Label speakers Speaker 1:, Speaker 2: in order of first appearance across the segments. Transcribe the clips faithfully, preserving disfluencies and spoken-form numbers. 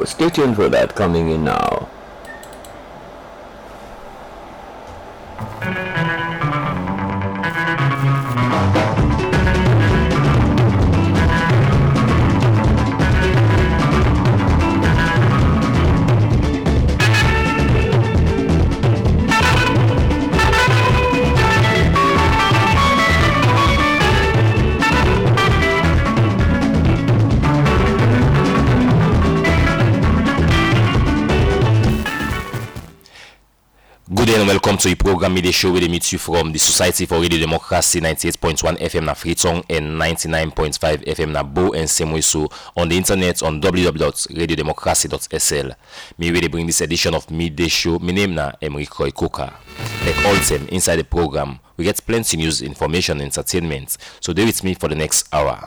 Speaker 1: Stay tuned for that coming in now.
Speaker 2: Good day and welcome to the program Midday Show, where they meet you from the Society for Radio Democracy, ninety-eight point one F M na Freetown and ninety-nine point five F M na Bo and Semweso, on the internet on w w w dot radio democracy dot s l. Me where they bring this edition of Midday Show. My name na Emric Roy Coker. Like all them inside the program, we get plenty news, information, and entertainment. So stay with me for the next hour.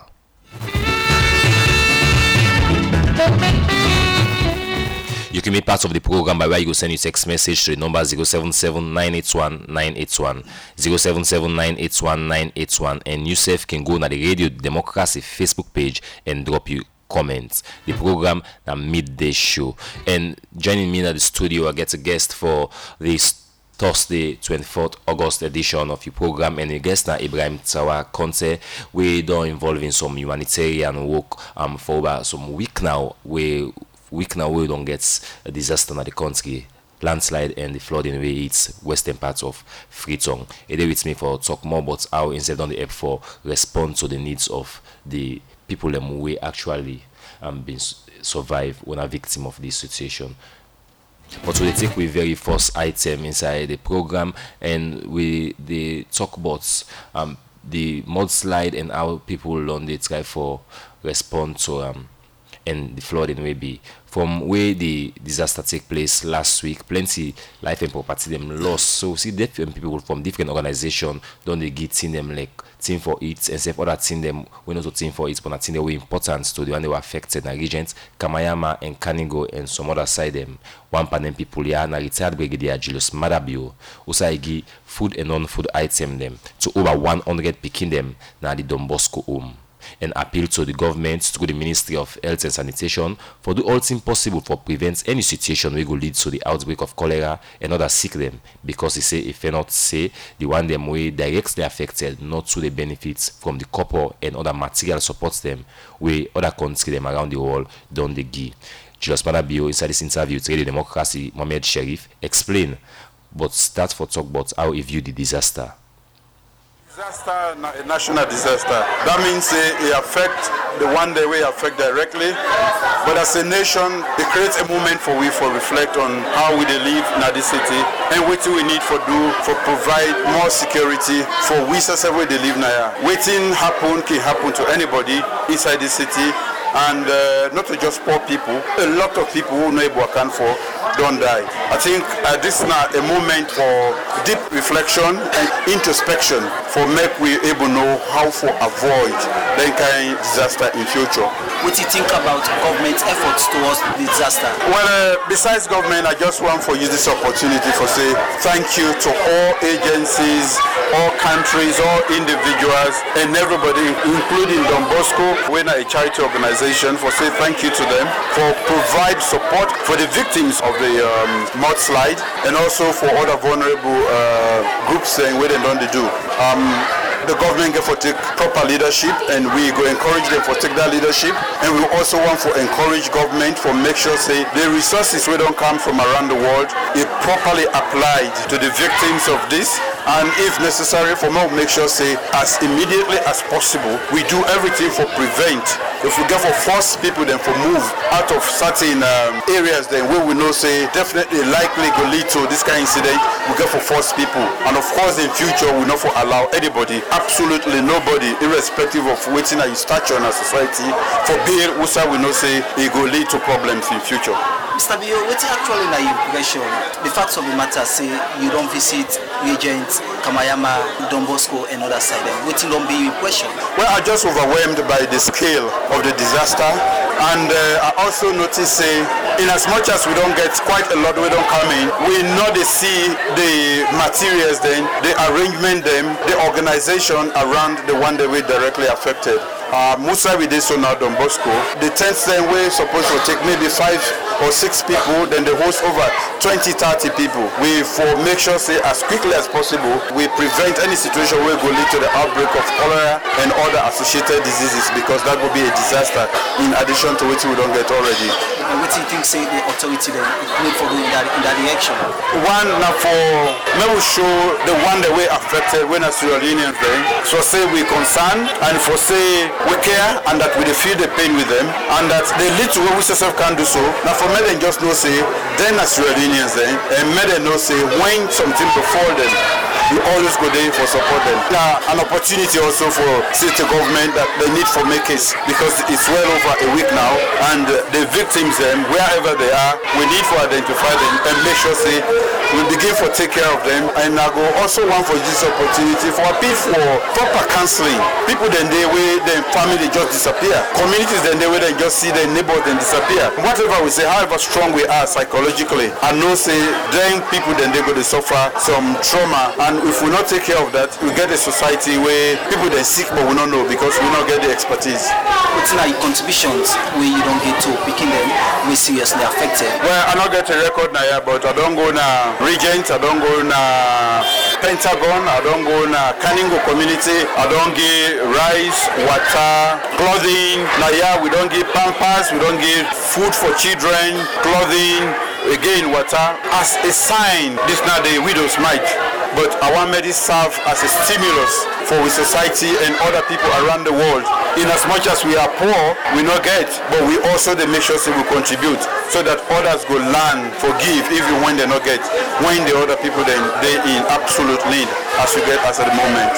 Speaker 2: You can be part of the program by where you go send your text message to the number zero seven seven nine eight one nine eight one, zero seven seven nine eight one nine eight one, and yourself can go to the Radio Democracy Facebook page and drop you comments. The program na Midday Show. And joining me in the studio, I get a guest for this Thursday, twenty-fourth August edition of your program, and the guest na Ibrahim Tsawa Conte. We don't involve in some humanitarian work um for about some week now. We week now we don't get a disaster in the country, landslide and the flooding where it's western parts of Freetown. It is with me for talk more about how instead on the app for respond to the needs of the people that we actually um been survive when a victim of this situation. But we take we very first item inside the program, and we they talk about um the mudslide and how people on they try for respond to um and the flooding will be from where the disaster take place last week. Plenty life and property them lost. So see different people from different organizations don't they get in them like team for it and say other team them we not to team for it, but I think they were important to the one they were affected in the regions Kamayama and Kanigo and some other side them. One panel people here na retired brigadier Julius Madabio also give food and non-food item them to over one hundred picking them na the Don Bosco home, and appeal to the government through the Ministry of Health and Sanitation for do all things possible for prevent any situation which will lead to the outbreak of cholera and other sick them, because he say if they not say the one them way directly affected not to the benefits from the copper and other material supports them where other countries them around the world don't they give. Julius Madabio inside this interview to Radio Democracy, Mohamed Sharif explain, but start for talk about how he viewed the disaster.
Speaker 3: Disaster, a national disaster. That means uh, it affect the one day we affect directly. But as a nation, it creates a moment for we for reflect on how we they live in this city and what we need for do for provide more security for we as we they live now. Waiting happen can happen to anybody inside the city, and uh, not to just poor people. A lot of people who know able account for don't die. I think uh, this is now a moment for deep reflection and introspection for make we able know how to avoid that kind of disaster in future.
Speaker 4: What do you think about government efforts towards the disaster?
Speaker 3: Well, uh, besides government, I just want to use this opportunity for say thank you to all agencies, all countries, all individuals, and everybody, including Don Bosco, when a charity organization, for say thank you to them for provide support for the victims of the um, mudslide, and also for other vulnerable uh, groups saying what they don't do. Um, the government get for take proper leadership, and we go encourage them for take that leadership, and we also want to encourage government for make sure say the resources we don't come from around the world is properly applied to the victims of this, and if necessary for more make sure say as immediately as possible we do everything for prevent. If we get for force people then for move out of certain um, areas, then we will know say definitely likely go lead to this kind of incident. We get for force people, and of course in future we not for allow anybody, absolutely nobody, irrespective of waiting at your stature in our society, for being also we know say it go lead to problems in future.
Speaker 4: Mister Bio, what's actually na impression? The facts of the matter say you don't visit agents Kamayama, Don Bosco, and other side. What don't be impression?
Speaker 3: Well, I just overwhelmed by the scale of the disaster, and uh, I also notice say in as much as we don't get quite a lot, we don't come in, we know they see the materials, then the arrangement, them, the organization around the one that we directly affected. Uh, Musa we did so now Don Bosco. The tents then we're supposed to take maybe five or six people, then they host over twenty, thirty people. We for make sure say as quickly as possible we prevent any situation where go lead to the outbreak of cholera and other associated diseases, because that would be a disaster in addition to which we don't get already.
Speaker 4: And what do you think say the authority then need for doing that in that direction?
Speaker 3: One now for me will show the one that we affected when as Sierra Leoneans then. So say we concern and for say we care and that we feel the pain with them and that they lead to what we yourself can do so. Now for me then just know say then as Sierra Leoneans then and me then know say when something befall them, we always go there for support them. Now an opportunity also for city government that they need for make it, because it's well over a week now and the victims them wherever they are, we need for identify them and make sure say we begin for take care of them. And I go also want for this opportunity for appeal for proper counseling. People then they way their family just disappear. Communities then they way they just see their neighbors then disappear. Whatever we say, however strong we are psychologically, I know say then people then they go to suffer some trauma, and if we not take care of that, we get a society where people they sick but we don't know because we not get the expertise.
Speaker 4: What's like contributions where you don't get to picking them we seriously affected?
Speaker 3: Well, I not get a record now, yeah, but I don't go na Regent, I don't go na Pentagon, I don't go na Kaningo community, I don't get rice, water, clothing. Now yeah, we don't give pampers, we don't give food for children, clothing, again water as a sign. This not the widow's mite, but our medicine serve as a stimulus for our society and other people around the world. In as much as we are poor, we not get, but we also they make sure say we contribute so that others go learn, forgive even when they not get, when the other people then they in absolute need as we get as at the moment.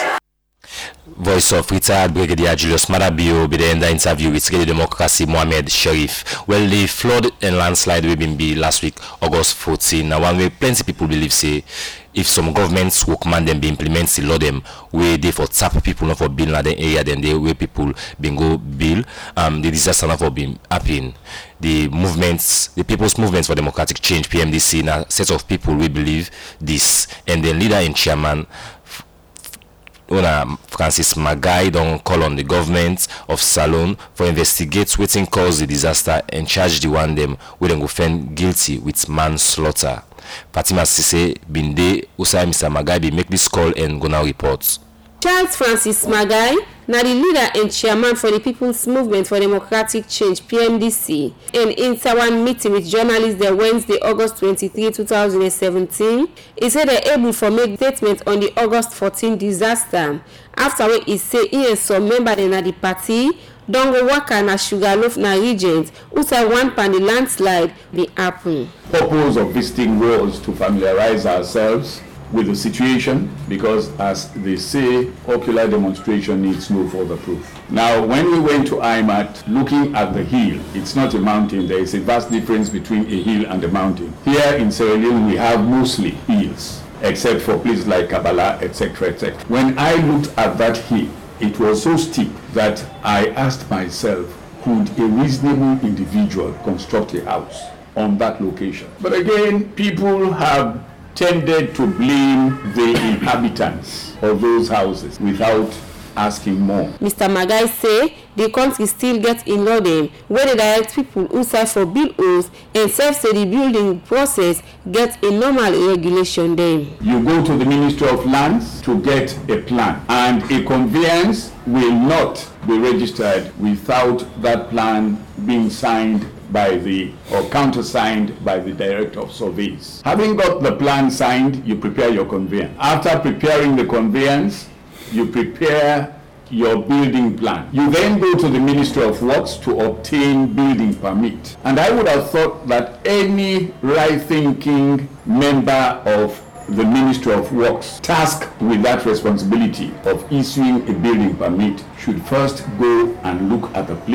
Speaker 2: Voice of retired Brigadier Julius Madabio be the end interview with Radio Democracy Mohamed Sherif. Well, the flood and landslide we been be last week, August fourteenth. Now, one way plenty people believe say if some governments will command them be implement the law them where they for tap people not for bill in the area, then they where people been go bill um the disaster not for being happen. The movements, the People's Movements for Democratic Change P M D C, now set of people we believe this, and the leader and chairman Una Francis Magai don't call on the government of Salone for investigate waiting cause the disaster and charge the one them where them go find guilty with manslaughter. Fatima Sise Binde Usai Mister Magai be make this call and go now report.
Speaker 5: Charles Francis Magai, now the leader and chairman for the People's Movement for Democratic Change P M D C, and in one meeting with journalists there Wednesday, August twenty-third, twenty seventeen, he said they're able to make statement on the August fourteenth disaster. After which he said he and some member in the party don't go work na Sugarloaf na Regent, who said one pan the landslide be happen.
Speaker 6: Purpose of visiting was to familiarize ourselves with the situation, because as they say, ocular demonstration needs no further proof. Now, when we went to I M A T, looking at the hill, it's not a mountain, there is a vast difference between a hill and a mountain. Here in Sierra Leone, we have mostly hills, except for places like Kabbalah, et cetera, et cetera. When I looked at that hill, it was so steep that I asked myself, could a reasonable individual construct a house on that location? But again, people have tended to blame the inhabitants of those houses without asking more.
Speaker 5: Mister Magai say the country still gets in law them where they direct people who sign for bill owes and self say the building process gets a normal regulation then.
Speaker 6: You go to the Ministry of Lands to get a plan, and a conveyance will not be registered without that plan being signed by the or countersigned by the Director of Surveys. Having got the plan signed, you prepare your conveyance. After preparing the conveyance, you prepare your building plan. You then go to the Ministry of Works to obtain building permit. And I would have thought that any right-thinking member of the Ministry of Works tasked with that responsibility of issuing a building permit should first go and look at the place,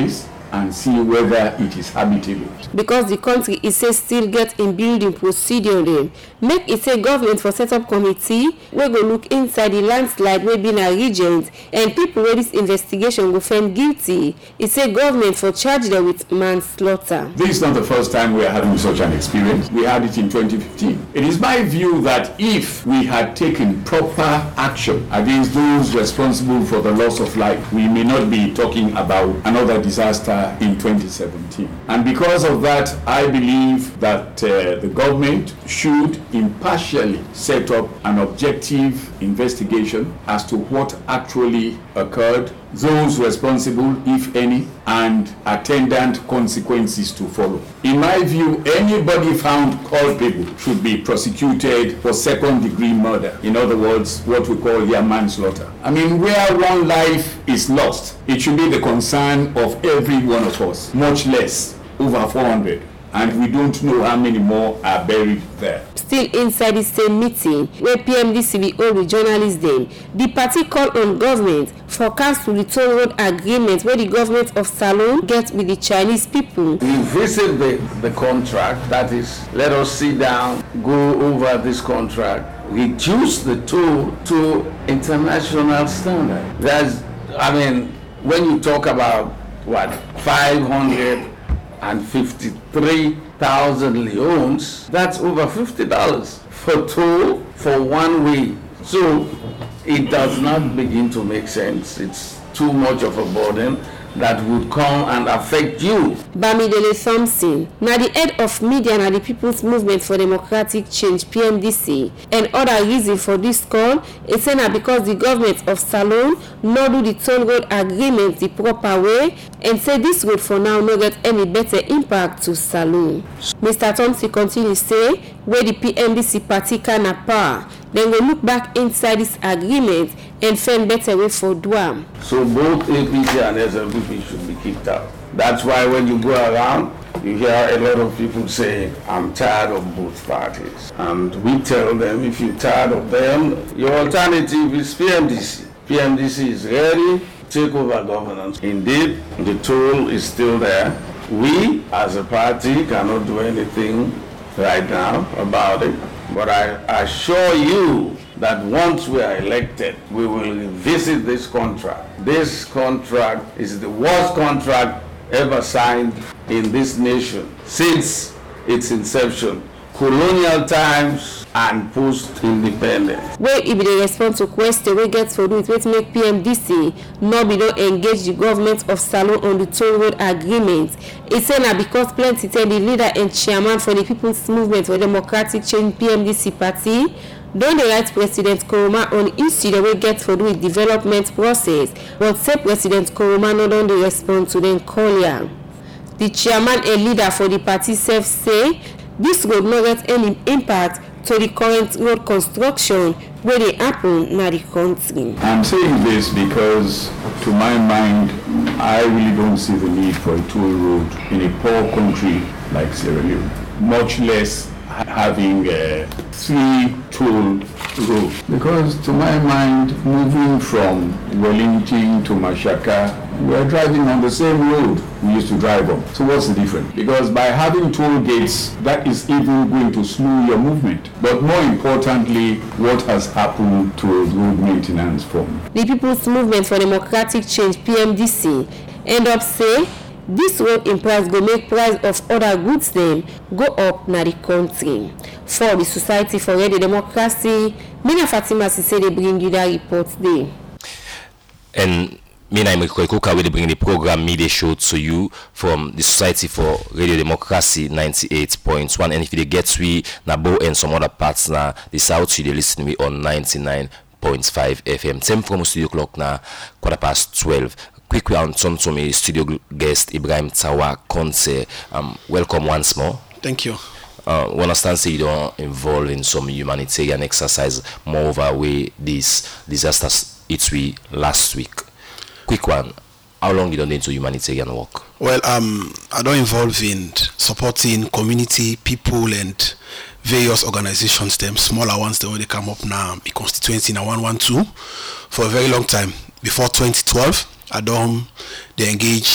Speaker 6: and see whether it is habitable.
Speaker 5: Because the country it say still get in building procedure dem make it say government for set up committee wey go look inside the landslide wey be na Regent and people wey this investigation go find guilty. It say government for charge them with manslaughter.
Speaker 6: This is not the first time we are having such an experience. We had it in twenty fifteen. It is my view that if we had taken proper action against those responsible for the loss of life, we may not be talking about another disaster in twenty seventeen. And because of that, I believe that uh, the government should impartially set up an objective investigation as to what actually occurred, those responsible, if any, and attendant consequences to follow. In my view, anybody found culpable should be prosecuted for second-degree murder. In other words, what we call here manslaughter. I mean, where one life is lost, it should be the concern of every one of us, much less over four hundred. And we don't know how many more are buried there.
Speaker 5: Still inside the same meeting where P M D C be hold with journalists dem, the party call on government for cancel the toll road agreement where the government of Salone get with the Chinese people.
Speaker 7: We visit the, the contract, that is, let us sit down, go over this contract, reduce the toll to international standard. There's, I mean, when you talk about what, five hundred fifty-three thousand leones, that's over fifty dollars for toll for one way. So it does not begin to make sense. It's too much of a burden that would come and affect you.
Speaker 5: Bamidele Thompson, now the head of media and the People's Movement for Democratic Change P M D C, and other reason for this call is saying that because the government of Salone no do the toll road agreement the proper way, and say this road for now no get any better impact to Salone. Mister Thompson continues to say where the P M D C party can power, then we look back inside this agreement and find better way for Duam.
Speaker 7: So both A P C and S L P P should be kicked out. That's why when you go around, you hear a lot of people saying, I'm tired of both parties. And we tell them, if you're tired of them, your alternative is P M D C. P M D C is ready to take over governance. Indeed, the toll is still there. We, as a party, cannot do anything right now about it. But I assure you that once we are elected, we will revisit this contract. This contract is the worst contract ever signed in this nation since its inception, colonial times and post-independence.
Speaker 5: Where if they respond to question we get for do it, wait make P M D C no be don't engage the government of Salone on the toll road agreement. It's saying that because plenty tell the leader and chairman for the People's Movement for Democratic Change P M D C party don't the right President Koroma on issue the way get for do with development process, but say President Koroma no don't respond to them call ya. The chairman and leader for the party self say this road not get any impact to the current road construction where they happen in the country.
Speaker 6: I'm saying this because, to my mind, I really don't see the need for a toll road in a poor country like Sierra Leone, much less having uh, three toll roads. Because, to my mind, moving from Wellington to Mashaka, we're driving on the same road we used to drive on. So what's the difference? Because by having toll gates, that is even going to slow your movement. But more importantly, what has happened to road maintenance form?
Speaker 5: The People's Movement for Democratic Change P M D C end up say this road in price go make price of other goods them go up na the country. For the Society for Radio Democracy, Mina Fatima say they bring you that report there.
Speaker 2: And Mina Imrikoy Kuka will bring the program Media Show to you from the Society for Radio Democracy ninety-eight point one. And if you get we Nabo and some other parts now, the South you listen me on ninety-nine point five F M. Same from studio clock now, quarter past twelve. Quick round on to me studio guest Ibrahim Tawa Konse. Um, welcome once more.
Speaker 8: Thank you.
Speaker 2: Uh, we understand say you don't involve in some humanitarian exercise. Moreover, way this disasters hit we last week. Quick one. How long you don't into humanitarian work?
Speaker 8: Well, um, I don't involve in supporting community people and various organizations. Them smaller ones, they already come up now. The constituency in one one two for a very long time. Before twenty twelve, I don't they engage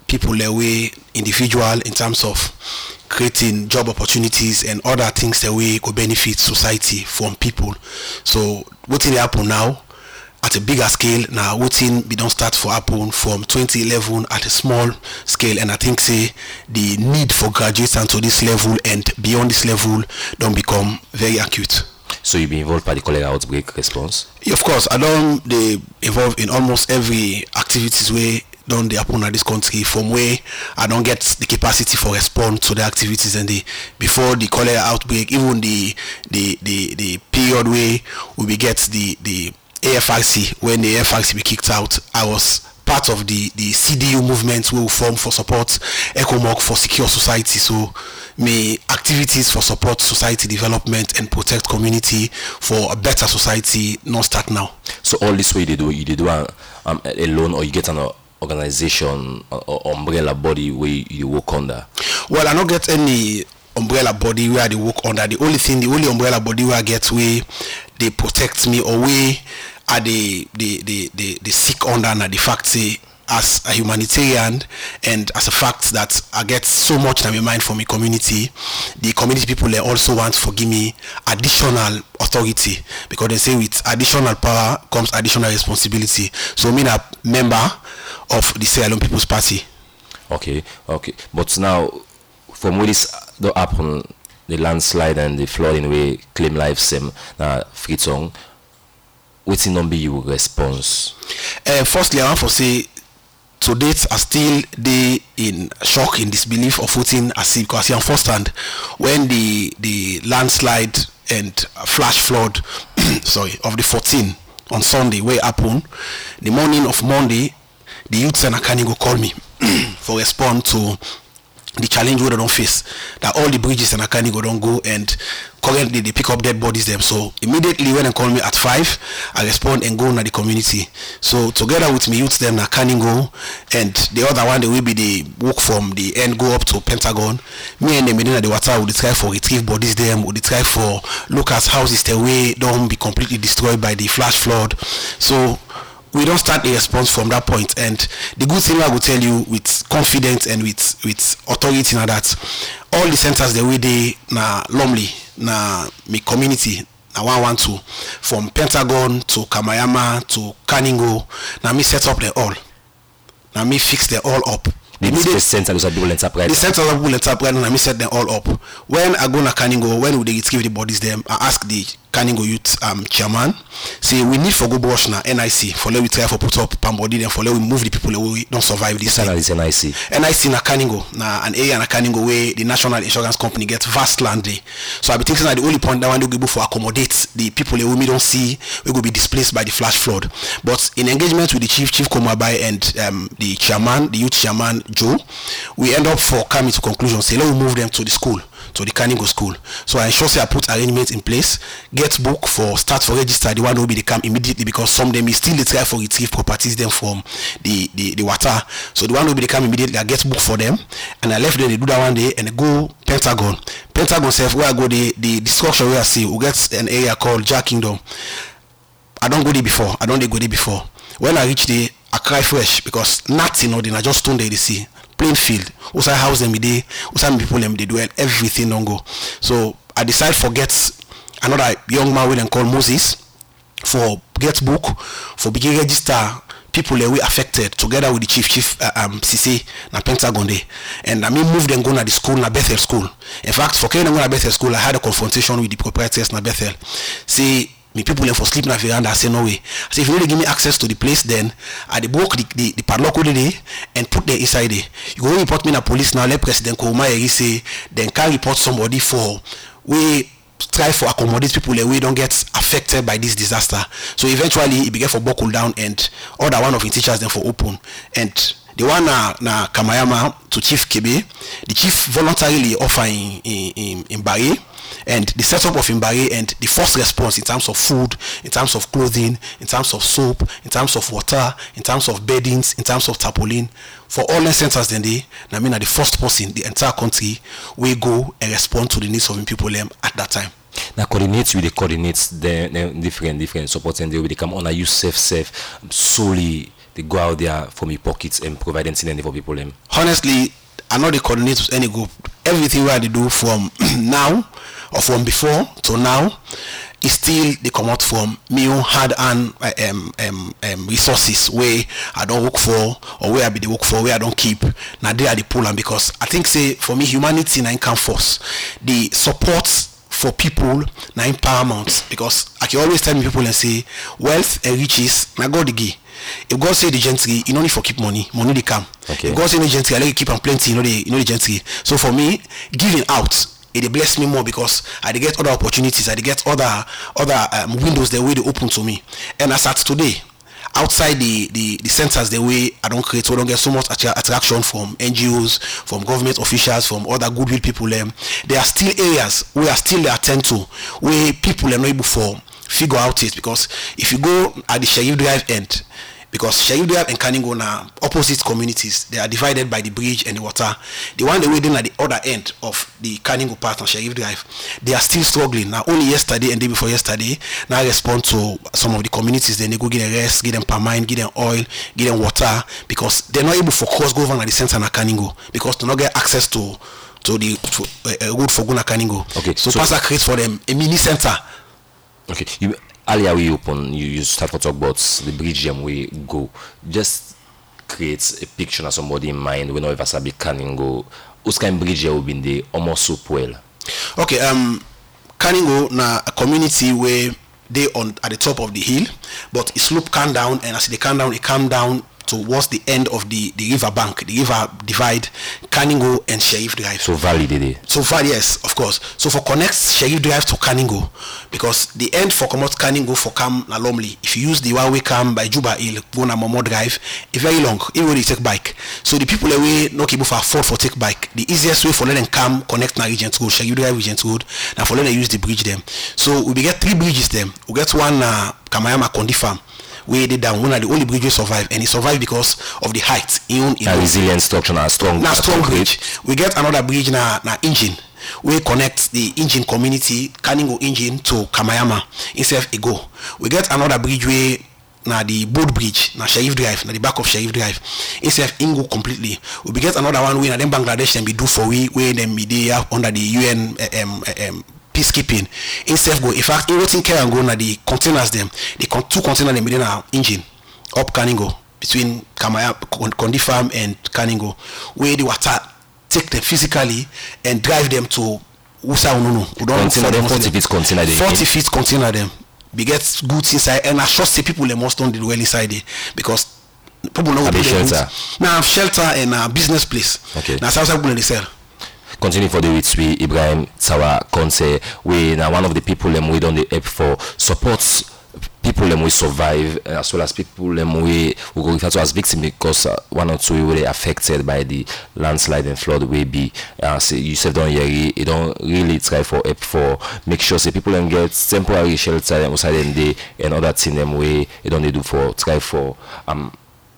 Speaker 8: people the way individual in terms of creating job opportunities and other things that way go benefit society from people. So what will happen now at a bigger scale now? What thing we don't start for happen from twenty eleven at a small scale, and I think say the need for graduates and to this level and beyond this level don't become very acute.
Speaker 2: So you be involved by the cholera outbreak response?
Speaker 8: Yeah, of course, I don't they involve in almost every activities where don't they happen at this country, from where I don't get the capacity for respond to the activities and the before the cholera outbreak, even the the the, the period where we get the the A F R C, when the A F R C be kicked out, I was part of the the C D U movement we will form for support ECOMOG for secure society. So my activities for support society development and protect community for a better society not start now.
Speaker 2: So all this way they do you do um, alone, or you get an organization or umbrella body where you work under?
Speaker 8: Well, I don't get any umbrella body where they work under. The only thing, the only umbrella body where I get where they protect me, or where are the the the the, the sick under, and the fact say as a humanitarian and as a fact that I get so much in my mind for my community, the community people they also want to give me additional authority, because they say with additional power comes additional responsibility. So I'm a member of the Sierra Leone People's Party.
Speaker 2: Okay, okay. But now, from where this don't happen, the landslide and the flooding way claim life same na Fritzong, what's in be your response?
Speaker 8: Uh, firstly, I want to say to date I still they in shock, in disbelief of putting a sea, because I'm first hand when the the landslide and flash flood sorry of the fourteenth on Sunday where happen, the morning of Monday the youths and Akani go call me for respond to the challenge where they don't face, that all the bridges in Akani go don't go, and currently they pick up dead bodies them. So immediately when they call me at five, I respond and go into the community. So together with me youths them Akani go, and the other one they will be the walk from the end go up to Pentagon. Me and them in the water would try for retrieve bodies them, would try for look at houses the way don't be completely destroyed by the flash flood. So we don't start a response from that point. And the good thing I will tell you with confidence and with with authority now, that all the centers the way they na Lumley, na my community, na one one two, from Pentagon to Kamayama to Kaningo, now me set up the all. Now me fix the all up.
Speaker 2: The, the centers of people enterprise.
Speaker 8: The centers of people enterprise, and I me set them all up. When I go na Kaningo, when would they retrieve the bodies them, I ask the Kaningo youth um chairman, say we need for go brush na N I C for let we try for put up palm body, then for let we move the people away don't survive this.
Speaker 2: This is N I C.
Speaker 8: N I C na Kaningo, na an area na Kaningo where the national insurance company gets vast land there. So I be thinking that the only point that one they go for accommodate the people who we don't see we go be displaced by the flash flood. But in engagement with the chief, Chief Komabai, and um, the chairman, the youth chairman Joe, we end up for coming to conclusion, say let we move them to the school, to the Kaningo school. So I ensure say I put arrangements in place, get book for start for register the one will be the camp immediately, because some of them is still the try for retrieve properties them from the, the the water. So the one will be the camp immediately, I get book for them, and I left them, they do that one day, and I go Pentagon. Pentagon self where I go the the destruction where I see we get an area called Jack Kingdom. I don't go there before, I don't they go there before. When I reach there, I cry fresh, because nothing or I just stone there they see. Plain field. Also house them day, also people them they do it, everything don't go. So I decide forget another young man we then call Moses for get book for begin register people that we affected together with the chief chief uh, um C C na Pentagon day, and I mean move them go na the school na Bethel school. In fact, for carrying them go na Bethel school, I had a confrontation with the proprietors na Bethel. See me people them for sleep na veranda. I say no way. I say if you really give me access to the place, then I the book the, the, the padlock with the and put them inside there. You go report me na police now. Let President Koumaeri say then can report somebody for we try for accommodate people that we don't get affected by this disaster. So eventually it began for buckle down, and other one of the teachers then for open, and the one na, na Kamayama to Chief Kebe, the chief voluntarily offer in in, in, in Barry, and the setup of Imbari and the first response in terms of food, in terms of clothing, in terms of soap, in terms of water, in terms of beddings, in terms of tarpaulin, for all the centers then they, I mean, are the first person the entire country will go and respond to the needs of the people um, at that time.
Speaker 2: Now coordinates with the coordinates the, the different different support, and they will become on a you safe safe solely they go out there from your pockets and provide anything for people them?
Speaker 8: Honestly, I know they coordinate with any group. Everything where they do from now or from before to now is still they come out from me own hard and um, um, um, resources where I don't work for or where I be the work for where I don't keep. Now they are the pull, and because I think say for me humanity na income force the support for people na empowerment, because I can always tell me people and say wealth and riches na God the give. If God say the gentry, you know need for keep money, money they come.
Speaker 2: Okay.
Speaker 8: If God say the gentry, I like keep and plenty, you know the you know the gentry. So for me, giving out, it bless me more because I dey get other opportunities, I dey get other other um, windows the way they open to me. And as at today, outside the the, the centers the way I don't create, so I don't get so much attra- attraction from N G Os, from government officials, from other goodwill people. Um, there are still areas where I still they attend to where people are not able for figure out it, because if you go at the Sheriff Drive end, because Sheriff Drive and Kanningo now opposite communities, they are divided by the bridge and the water. The one they waiting at the other end of the Kanningo part on Sheriff Drive, they are still struggling. Now only yesterday and day before yesterday, now respond to some of the communities. Then they go get a rest, get them palmine, get them oil, get them water, because they're not able for cross go over at the center of Kanningo because they not get access to to the to, uh, road for Guna Kanningo.
Speaker 2: Okay,
Speaker 8: so,
Speaker 2: so
Speaker 8: Pastor creates for them a mini center.
Speaker 2: Okay, you earlier we open you, you start to talk about the bridge and we go. Just create a picture of somebody in mind when ever sabi Kanningo. Who's kind of bridge will be in the almost so well.
Speaker 8: Okay, um Kanningo na a community where they on at the top of the hill, but it slope come down, and as they come down, it come down towards the end of the, the river bank, the river divide Kanningo and Sheriff Drive.
Speaker 2: So valley did it.
Speaker 8: So far, yes, of course. So for connect Sheriff Drive to Kanningo, because the end for come out Kanningo for come na Lumley. If you use the one way come by Juba Hill, go na Momo Drive, it's very long. Even when you take bike. So the people away not able for afford for take bike. The easiest way for let them come connect na Regent Road, Sheriff Drive Regent Road, and for let them use the bridge them. So we get three bridges them. We get one na uh, Kamayama Kondi Farm, where they down one of the only bridge we survive, and it survived because of the height. In, in
Speaker 2: a resilient structure, na strong.
Speaker 8: Now strong bridge. We get another bridge na na engine. We connect the engine community, Kanningo engine to Kamayama instead of Ego. We get another bridge where na the boat bridge, na Sheriff Drive, na the back of Sheriff Drive, instead of Ingo completely. We get another one where na them Bangladesh and be do for we where them be there under the U N um, um, peacekeeping. Instead go, in fact, everything care and go na the containers them, the con- two containers them within our engine up Kanningo between Kamaya Kondi Farm and Kanningo, where the water take them physically and drive them to Usa Ununu. We don't
Speaker 2: container them forty feet container them.
Speaker 8: forty feet container them. We get goods inside, and I trust the people they must don't do well inside it because people know
Speaker 2: the shelter.
Speaker 8: Now shelter and a business place.
Speaker 2: Okay.
Speaker 8: Now some people they sell.
Speaker 2: Continue for the weeks we Ibrahim Sawa Konse, we now one of the people them we don't the help for supports people them we survive uh, as well as people them we we go refer to as victims because uh, one or two were affected by the landslide and flood way be uh, so you said don't hear you don't really try for help for make sure say people them get temporary shelter outside them day and other thing them way they don't they do for try for um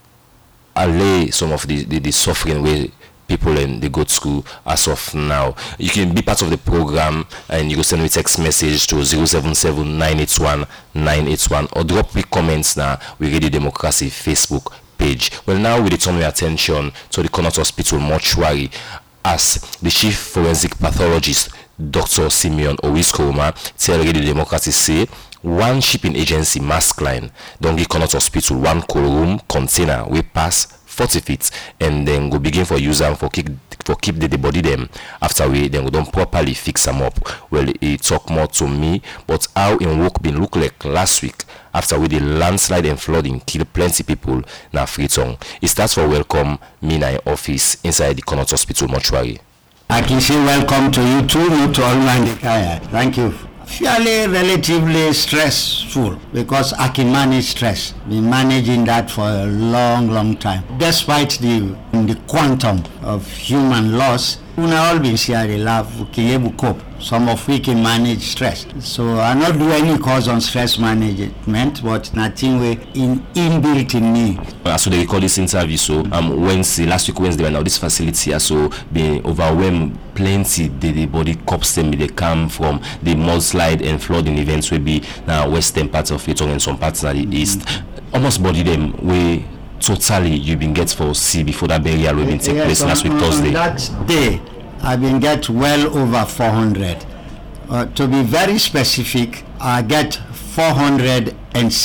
Speaker 2: allay some of the the, the suffering way people in the go to school as of now. You can be part of the program and you can send me text message to zero seven seven nine eight one nine eight one or drop me comments now with Radio Democracy Facebook page. Well, now we return our attention to the Connaught Hospital mortuary as the chief forensic pathologist Doctor Simeon Owiskoma tell Radio Democracy say one shipping agency mask line don't give Connaught Hospital one cold room container we pass forty feet and then go begin for use them for keep for keep the, the body them after we then we don't properly fix them up. Well, he talk more to me but how in work been look like last week after we the landslide and flooding kill plenty people na Freetown. It starts for welcome me in office inside the Connaught Hospital mortuary.
Speaker 9: I can say welcome to you too, not to all my thank you. Fairly relatively stressful because I can manage stress. Been managing that for a long, long time. Despite the the quantum of human loss, we have all been sharing love, we can able cope. Some of we can manage stress. So I not do any cause on stress management, but nothing we in inbuilt in me.
Speaker 2: So they call this interview. So um Wednesday, last week Wednesday, now this facility also been overwhelmed. Plenty the, the body cups them they come from the mudslide and flooding events will be now western part of Freetown and some parts of the east. Almost body them we totally you been get for see before that burial will been take
Speaker 9: yes,
Speaker 2: place
Speaker 9: on,
Speaker 2: last week
Speaker 9: on
Speaker 2: Thursday?
Speaker 9: That day, I've been get well over four hundred. Uh, to be very specific, I get four hundred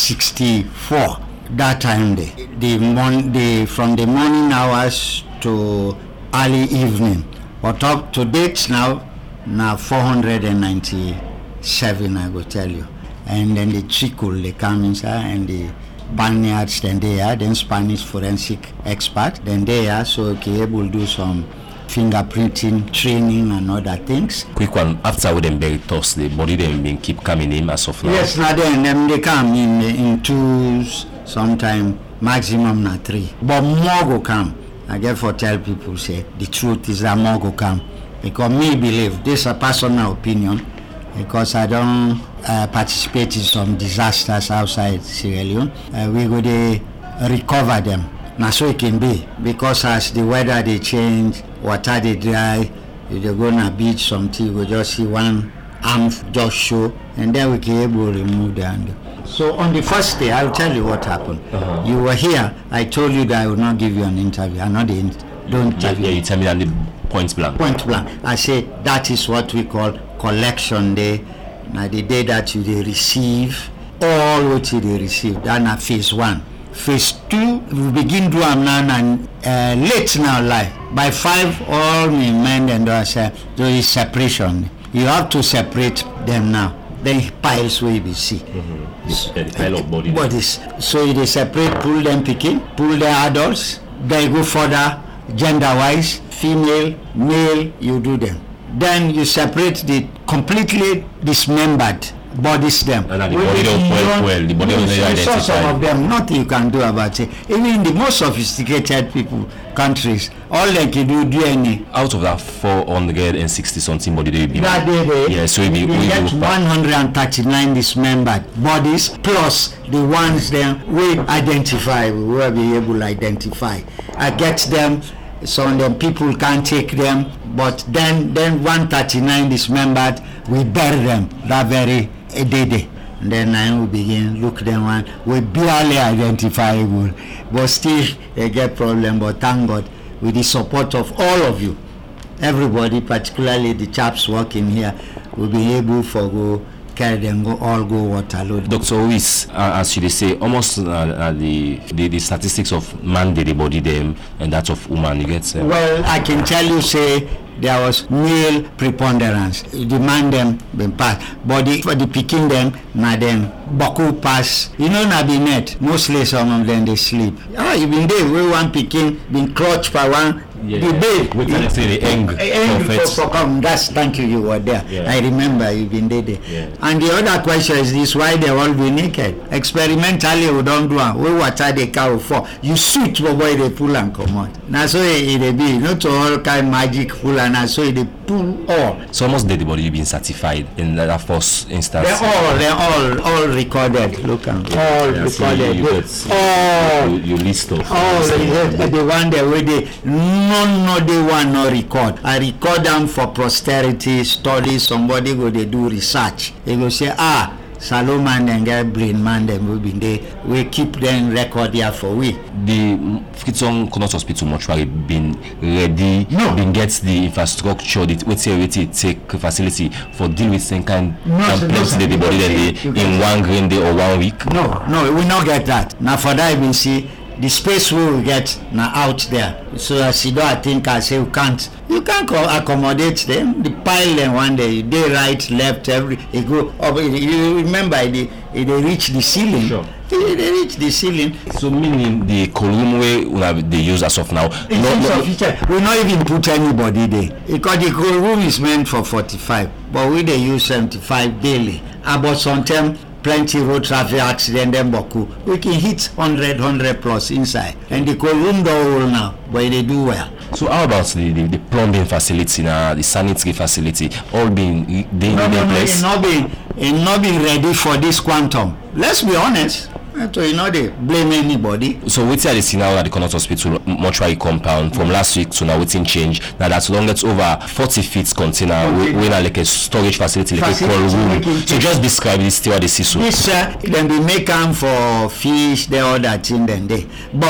Speaker 9: sixty-four that time day. The mon- the from the morning hours to early evening. But up to date now, now four hundred ninety-seven, I will tell you. And then the trickle, they come inside, and the Spaniards, then they are, then Spanish forensic expert, then they are, so okay, able to do some fingerprinting training and other things.
Speaker 2: Quick one, after we them bury Thursday, body them been keep coming in as of now?
Speaker 9: Yes, now then, them they come in in twos, sometime maximum na three. But more go come. I get for tell people say the truth is that more go come. Because me believe, this is a personal opinion, because I don't uh, participate in some disasters outside Sierra Leone. Uh, we go to recover them. Now so it can be, because as the weather they change, water they dry, you they go on a beach, something we just see one arm just show, and then we can able to remove the handle. So on the first day, I'll tell you what happened. Uh-huh. You were here. I told you that I would not give you an interview. I'm not the in- don't
Speaker 2: yeah, yeah, you tell me that the point blank.
Speaker 9: Point blank. I say that is what we call collection day. Now the day that you they receive all what you they receive. That's phase one. Phase two, we begin to am now and uh, late now life. By five, all my men and I say there is separation. You have to separate them now. Then piles will be see.
Speaker 2: Mm-hmm. So, the pile of body
Speaker 9: bodies. So they separate, pull them picking, pull the adults. They go further, gender-wise, female, male. You do them. Then you separate the completely dismembered bodies them.
Speaker 2: And the body don't well, well, the body don't identify.
Speaker 9: Some of them, nothing you can do about it. Even in the most sophisticated people, countries, all they can do D N A.
Speaker 2: Out of that four hundred sixty something body they be.
Speaker 9: That day, they,
Speaker 2: yeah, so it be
Speaker 9: we get one hundred thirty-nine dismembered bodies plus the ones then we identify, we will be able to identify. I get them. Some of them people can't take them, but then then one thirty-nine dismembered, we bury them that very day day. And then I will begin look them one. We barely identifiable, but still they get problem. But thank God, with the support of all of you, everybody, particularly the chaps working here, will be able to go carry them go all go Waterloo.
Speaker 2: Doctor Owis, uh, as you say, almost uh, uh, the, the the statistics of man the body them and that of woman, you get. Uh,
Speaker 9: well, I can tell you, say there was male preponderance. The man them been passed, but the, for the picking them, na them Baku pass. You know, na be net. Mostly some of them they sleep. Ah, you been there. We one picking been clutched by one.
Speaker 2: Yeah,
Speaker 9: the day.
Speaker 2: We can say the eng.
Speaker 9: Eng for, for come. That's thank you. You were there.
Speaker 2: Yeah.
Speaker 9: I remember you been there. there.
Speaker 2: Yeah.
Speaker 9: And the other question is this: why they all be naked? Experimentally, we don't do it. We water the cow for you suit for boy they pull and come out. Now so it, it be not all kind magic pull and so they pull all.
Speaker 2: So almost dead body you been certified in that first instance.
Speaker 9: They're all they're all all recorded. Look at yeah. all yeah, recorded.
Speaker 2: You, you get,
Speaker 9: all
Speaker 2: you, you list of
Speaker 9: all the, the one that we they none no they want no record. I record them for posterity study. Somebody go they do research. They go say ah. Salomon and get brain man them will be there. We keep them record here for we.
Speaker 2: The Fritson Connaught Hospital mortuary been ready,
Speaker 9: no.
Speaker 2: been get the infrastructure, the wait it take facility for deal with some kind
Speaker 9: no,
Speaker 2: and place no, the body then in one green day or one week.
Speaker 9: No, no, we not get that. Now for that we see the space we will get now out there. So as you know, I think I say you can't you can't accommodate them. The pile them one day, they right, left, every they go up. You remember they they reach the ceiling.
Speaker 2: Sure.
Speaker 9: They, they reach the ceiling.
Speaker 2: So meaning the column way they use as of now.
Speaker 9: No, no, we not even put anybody there because the room is meant for forty-five, but we they use seventy-five daily. About sometimes plenty road traffic accident in Baku. We can hit one hundred, one hundred plus inside. And the room door all now, but they do well.
Speaker 2: So how about the, the, the plumbing facility now, the sanitary facility, all being they
Speaker 9: no,
Speaker 2: in
Speaker 9: no, no,
Speaker 2: place?
Speaker 9: It's not being, it's not being ready for this quantum. Let's be honest. So you know they blame anybody.
Speaker 2: So what's the scenario at the Connaught Hospital mortuary compound from last week to now waiting change. Now that's long it's over forty feet container okay. we, we now like a storage facility, like a cold room. So just describe this still the C I S O.
Speaker 9: This uh, then we make them for fish, the other thing then they. But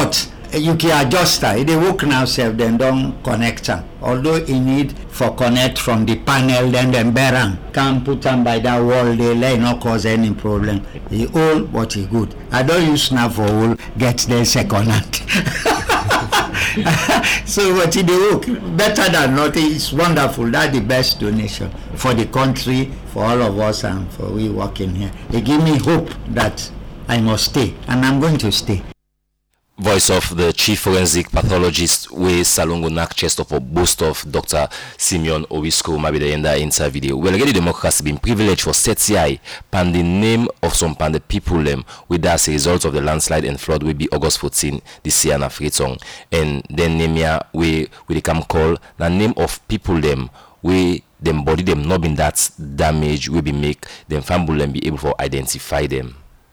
Speaker 9: you can adjust her. If they work now, self, then don't connect her. Although you need for connect from the panel, then them better can put them by that wall. They let not cause any problem. He old, but he good. I don't use now for all. Get the second hand. So what they work better than nothing. It's wonderful. That's the best donation for the country, for all of us, and for we working here. They give me hope that I must stay, and I'm going to stay.
Speaker 2: Voice of the chief forensic pathologist we Salongo nak chest of a boast of Doctor Simeon Owisco maybe the end of the video. Well, again, the democracy been privileged for setting pan the name of some pan the people them with as a result of the landslide and flood will be August fourteenth this year na Freetong. And then name ya we we come call the name of people them we them body them not been that damage will be make them family them be able to identify them.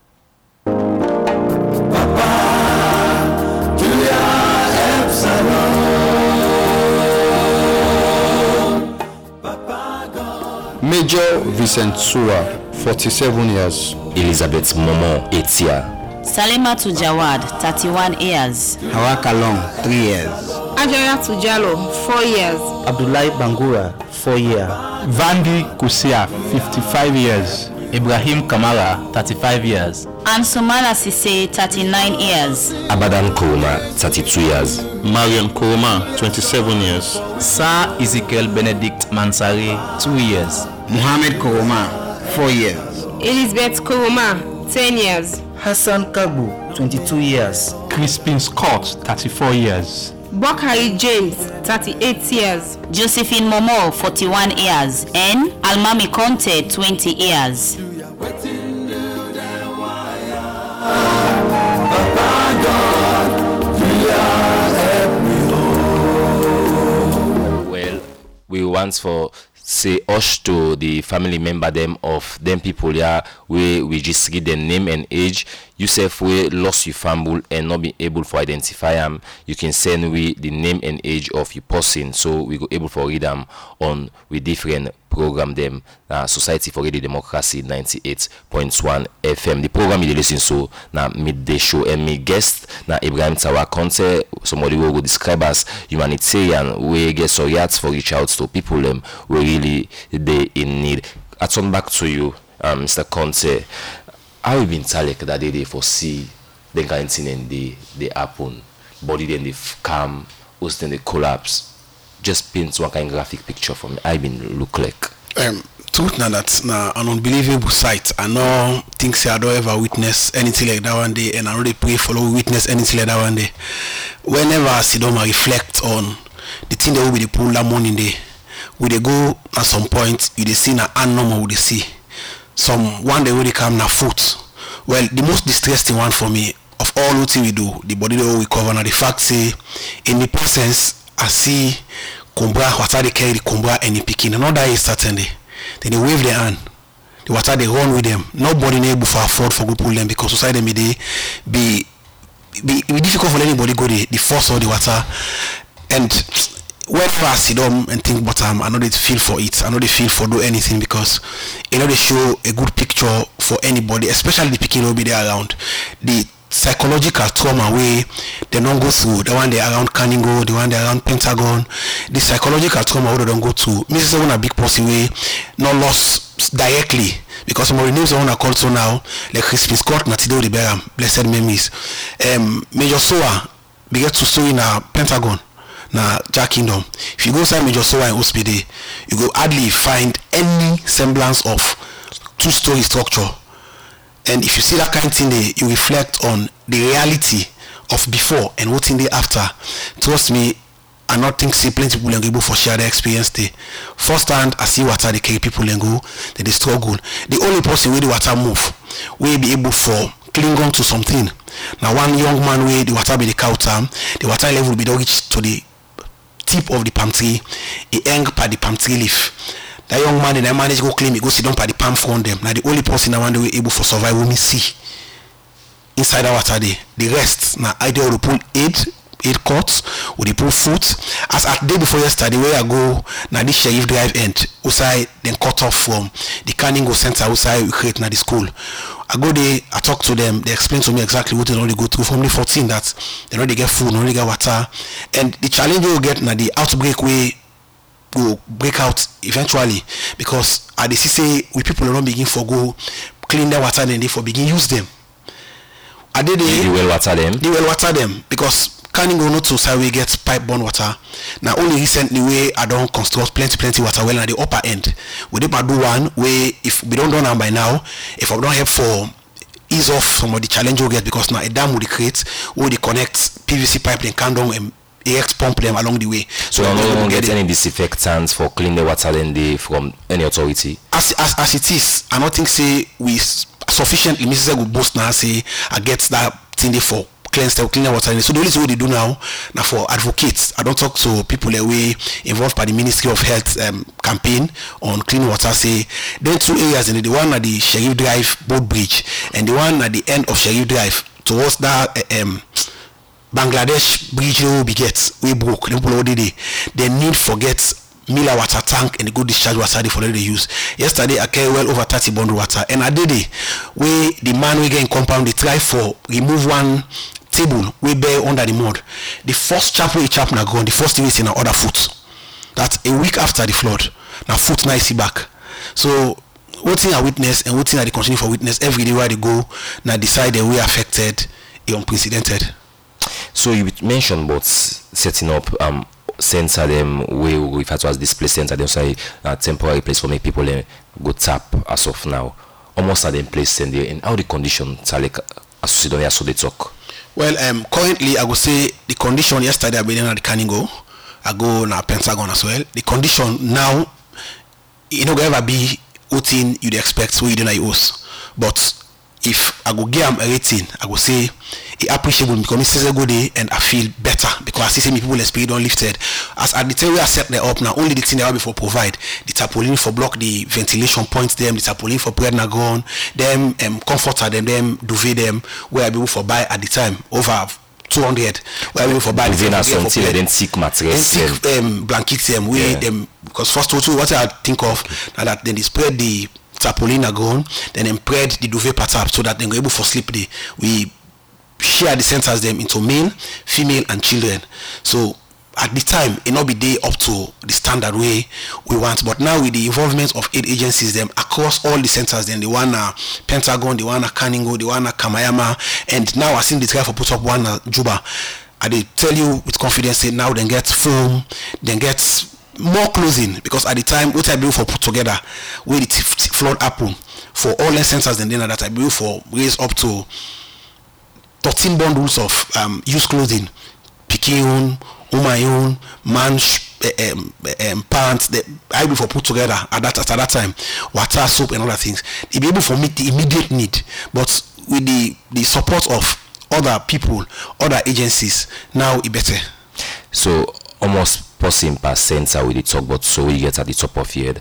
Speaker 10: Major Vincent Sua, forty-seven years.
Speaker 2: Elizabeth Momo, eight years.
Speaker 11: Salimatu Jawad, thirty-one years.
Speaker 12: Hawa Kalong, three years.
Speaker 5: Ajaya Tujalo, four years.
Speaker 12: Abdullahi Bangura, four years.
Speaker 13: Vandi Kusia, fifty-five years. Ibrahim Kamara, thirty-five years.
Speaker 11: Ansumala Sise, thirty-nine years.
Speaker 2: Abadan Kuruma, thirty-two years.
Speaker 14: Mariam Kuruma, twenty-seven years.
Speaker 13: Sir Ezekiel Benedict Mansari, two years.
Speaker 12: Muhammad Kuruma, four years.
Speaker 5: Elizabeth Kuruma, ten years.
Speaker 12: Hassan Kabu, twenty-two years.
Speaker 13: Crispin Scott, thirty-four years.
Speaker 5: Bokari James, thirty-eight years.
Speaker 11: Josephine Momo, forty-one years. And Almami Conte, twenty years.
Speaker 2: Well, we want for say us to the family member them of them people yeah we we just get their name and age. Yourself we lost your family and not be able to identify them, you can send we the name and age of your person so we go able to read them on with different program them uh, Society for Radio Democracy ninety-eight point one F M. The program you listen so now midday show and me guest na Ibrahim Tawa Conte, somebody who will describe as humanitarian we get so yet for reach out to people them we really they in need. I turn back to you, um, Mister Conte. How you been telling that they, they foresee the kind of thing and they they happen, body then they come, host then they collapse. Just paint one kind of graphic picture for me. I been look like.
Speaker 8: Um, truth now that's now an unbelievable sight. I know things I don't ever witness anything like that one day, and I know they pray for Lord witness anything like that one day. Whenever I sit down and reflect on the thing that will be the pull that morning day, we they go at some point, you they see na animal we they see. Some one day when they come na foot. Well, the most distressing one for me of all what we do, the body that we cover now the fact say in the presence I see Kumbra, water they carry the Kumbra and the picking. Another is certainly. Then they wave their hand. The water they run with them. Nobody able to afford for go pull them because society may they be be, be difficult for anybody go the, the force of the water. And whenever I sit down and think about them, I know they feel for it. I know they feel for do anything because you know they show a good picture for anybody, especially the picking will be there around. The psychological trauma way they don't go through, the one they around Kaningo, the one they around Pentagon, the psychological trauma where they don't go through. This is one a big person way not lost directly because some of the names I want to call so now like Crispin Scott, Natido Riberam, blessed memories. Um, Major Soa began to story in a Pentagon. Now, Jack Kingdom. If you go inside Major Soa in hospital, you go hardly find any semblance of two-story structure. And if you see that kind of thing there, you reflect on the reality of before and what in the after. Trust me, I not think see plenty people and go for share their experience there. First hand, I see water they carry people and go, they, they struggle. The only person where the water move, will be able for cling on to something. Now one young man where the water be the counter, the water level will be reached to the tip of the palm tree, he hang by the palm tree leaf. That young man and I manage go claim he go sit down by the palm front them. Now the only person I want to be able for survive will me see inside the water there. The rest now either will pull aid eight courts, we dey put foot. As at day before yesterday, where I go, na this Sheriff Drive end, outside then cut off from the Kaningo Center outside we create na the school. I go there, I talk to them, they explain to me exactly what they already go through from the fourteen that they already get food, they already get water, and the challenge we will get na the outbreak way will break out eventually, because at the C C A we people don't begin for go clean their water, then they for begin use them. I did they
Speaker 2: you will water them.
Speaker 8: They will water them because Kaningo not to say we get pipe borne water. Now only recently we I don't construct plenty plenty water well at the upper end. We did do one way if we don't done them by now, if I don't help for ease off some of the challenge we get, because now a dam will create where they connect P V C pipe then can down and A X pump them along the way.
Speaker 2: So, so you don't get any disinfectants for clean the water then they from any authority?
Speaker 8: As as as it is, I don't think say we sufficiently Missus Go boast now say I get that thing there for cleanse the clean water. So the only thing what they do now now for advocates. I don't talk to people that we involved by the Ministry of Health um, campaign on clean water. Say then two areas in the one at the Sheriff Drive boat bridge and the one at the end of Sheriff Drive towards that uh, um Bangladesh bridge will be get we broke. Them people already they need forget Miller water tank and the good discharge water they for they use. Yesterday I carry well over thirty bundle water, and I did it where the man we get in compound they try for remove one table we bear under the mud. The first chap we chap na gone, the first thing is in our other foot. That's a week after the flood. Now foot nice back. So what thing I witness and what thing I continue for witness every day where they go now decide that we affected unprecedented.
Speaker 2: So you mentioned about setting up um center them where we refer to as display center, them say a temporary place for make people uh, go tap as of now. Almost at them place in there, and how the conditions are like associated so they talk.
Speaker 8: Well, um currently I would say the condition yesterday I've been in at the Kaningo, I go na Pentagon as well. The condition now it don't ever be what thing you'd expect so you don't know use. But if I go give him a rating, I go say it appreciable because this is a good day and I feel better because I see me people the spirit don't lifted. As at the time we are set there up now, only the thing they have before provide the tarpaulin for block the ventilation points them, the tarpaulin for bread na gone, them um, comforter them, them duvet them where I be able for buy at the time over two hundred where I be able for buy
Speaker 2: the something then sick mattress
Speaker 8: um blanket them we yeah. them because first two what I think of now that then they spread the tarpaulin are gone, then them spread the duvet part up so that they go able for sleep day. We share the centers them into male, female and children. So at the time it not be day up to the standard way we want, but now with the involvement of eight agencies them across all the centers, then the one uh, Pentagon, the one at Kaningo, the one at Kamayama, and now I think they try for put up one at Juba. I they tell you with confidence say now they get foam, then get more clothing, because at the time what I do for put together where the flood happen for all the centers and then that I do for raise up to thirteen bundles of um, used clothing, Pikin, Umayun, man um, um, pants that I do for put together at that at that time, water, soap and other things. They be able for meet the immediate need, but with the the support of other people, other agencies, now it better.
Speaker 2: So almost passing per center with the talk, but so we get at the top of your head.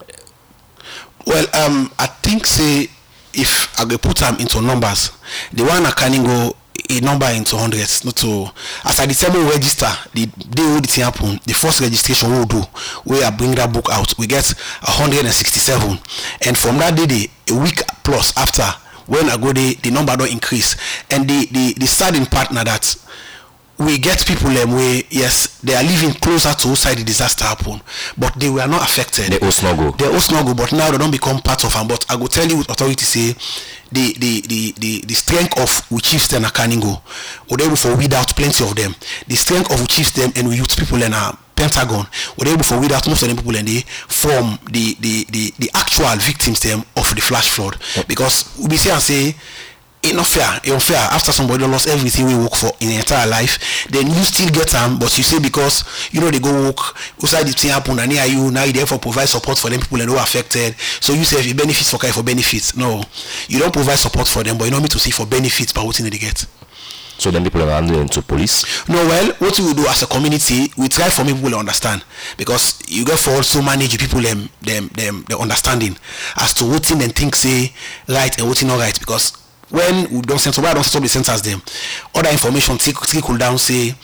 Speaker 8: Well, um, I think say if I go put them into numbers, the one I can go a number into hundreds, not to as I determine register the day all the thing happen, the first registration we'll do, where I bring that book out, we get a hundred and sixty-seven, and from that day, a week plus after when I go there, the number don't increase, and the the the saddening part now that we get people them um, way yes they are living closer to outside the disaster happen, but they were not affected.
Speaker 2: They all snuggle.
Speaker 8: They all snuggle, but now they don't become part of them. But I go tell you with authority say the the the the, the strength of we chiefs them at Kaningo, we're able for weed out plenty of them. The strength of we chiefs them and we youth people in our Pentagon, we're able for weed out most of them people and they form the the the the actual victims them of the flash flood. Yep. Because we say and say it's not fair, it's unfair. After somebody lost everything we work for in their entire life, then you still get them, but you say because you know they go work outside the thing happen and near you, now you therefore provide support for them people and who are affected. So you say if you benefits for for benefits. No, you don't provide support for them, but you don't need to see for benefits by what they get.
Speaker 2: So then people are handling to police?
Speaker 8: No, well, what we do as a community, we try for people to understand, because you get for also manage people them them them the understanding as to what thing and think say right and what thing not right, because when we don't send so why don't set up the centers them other information trickle down say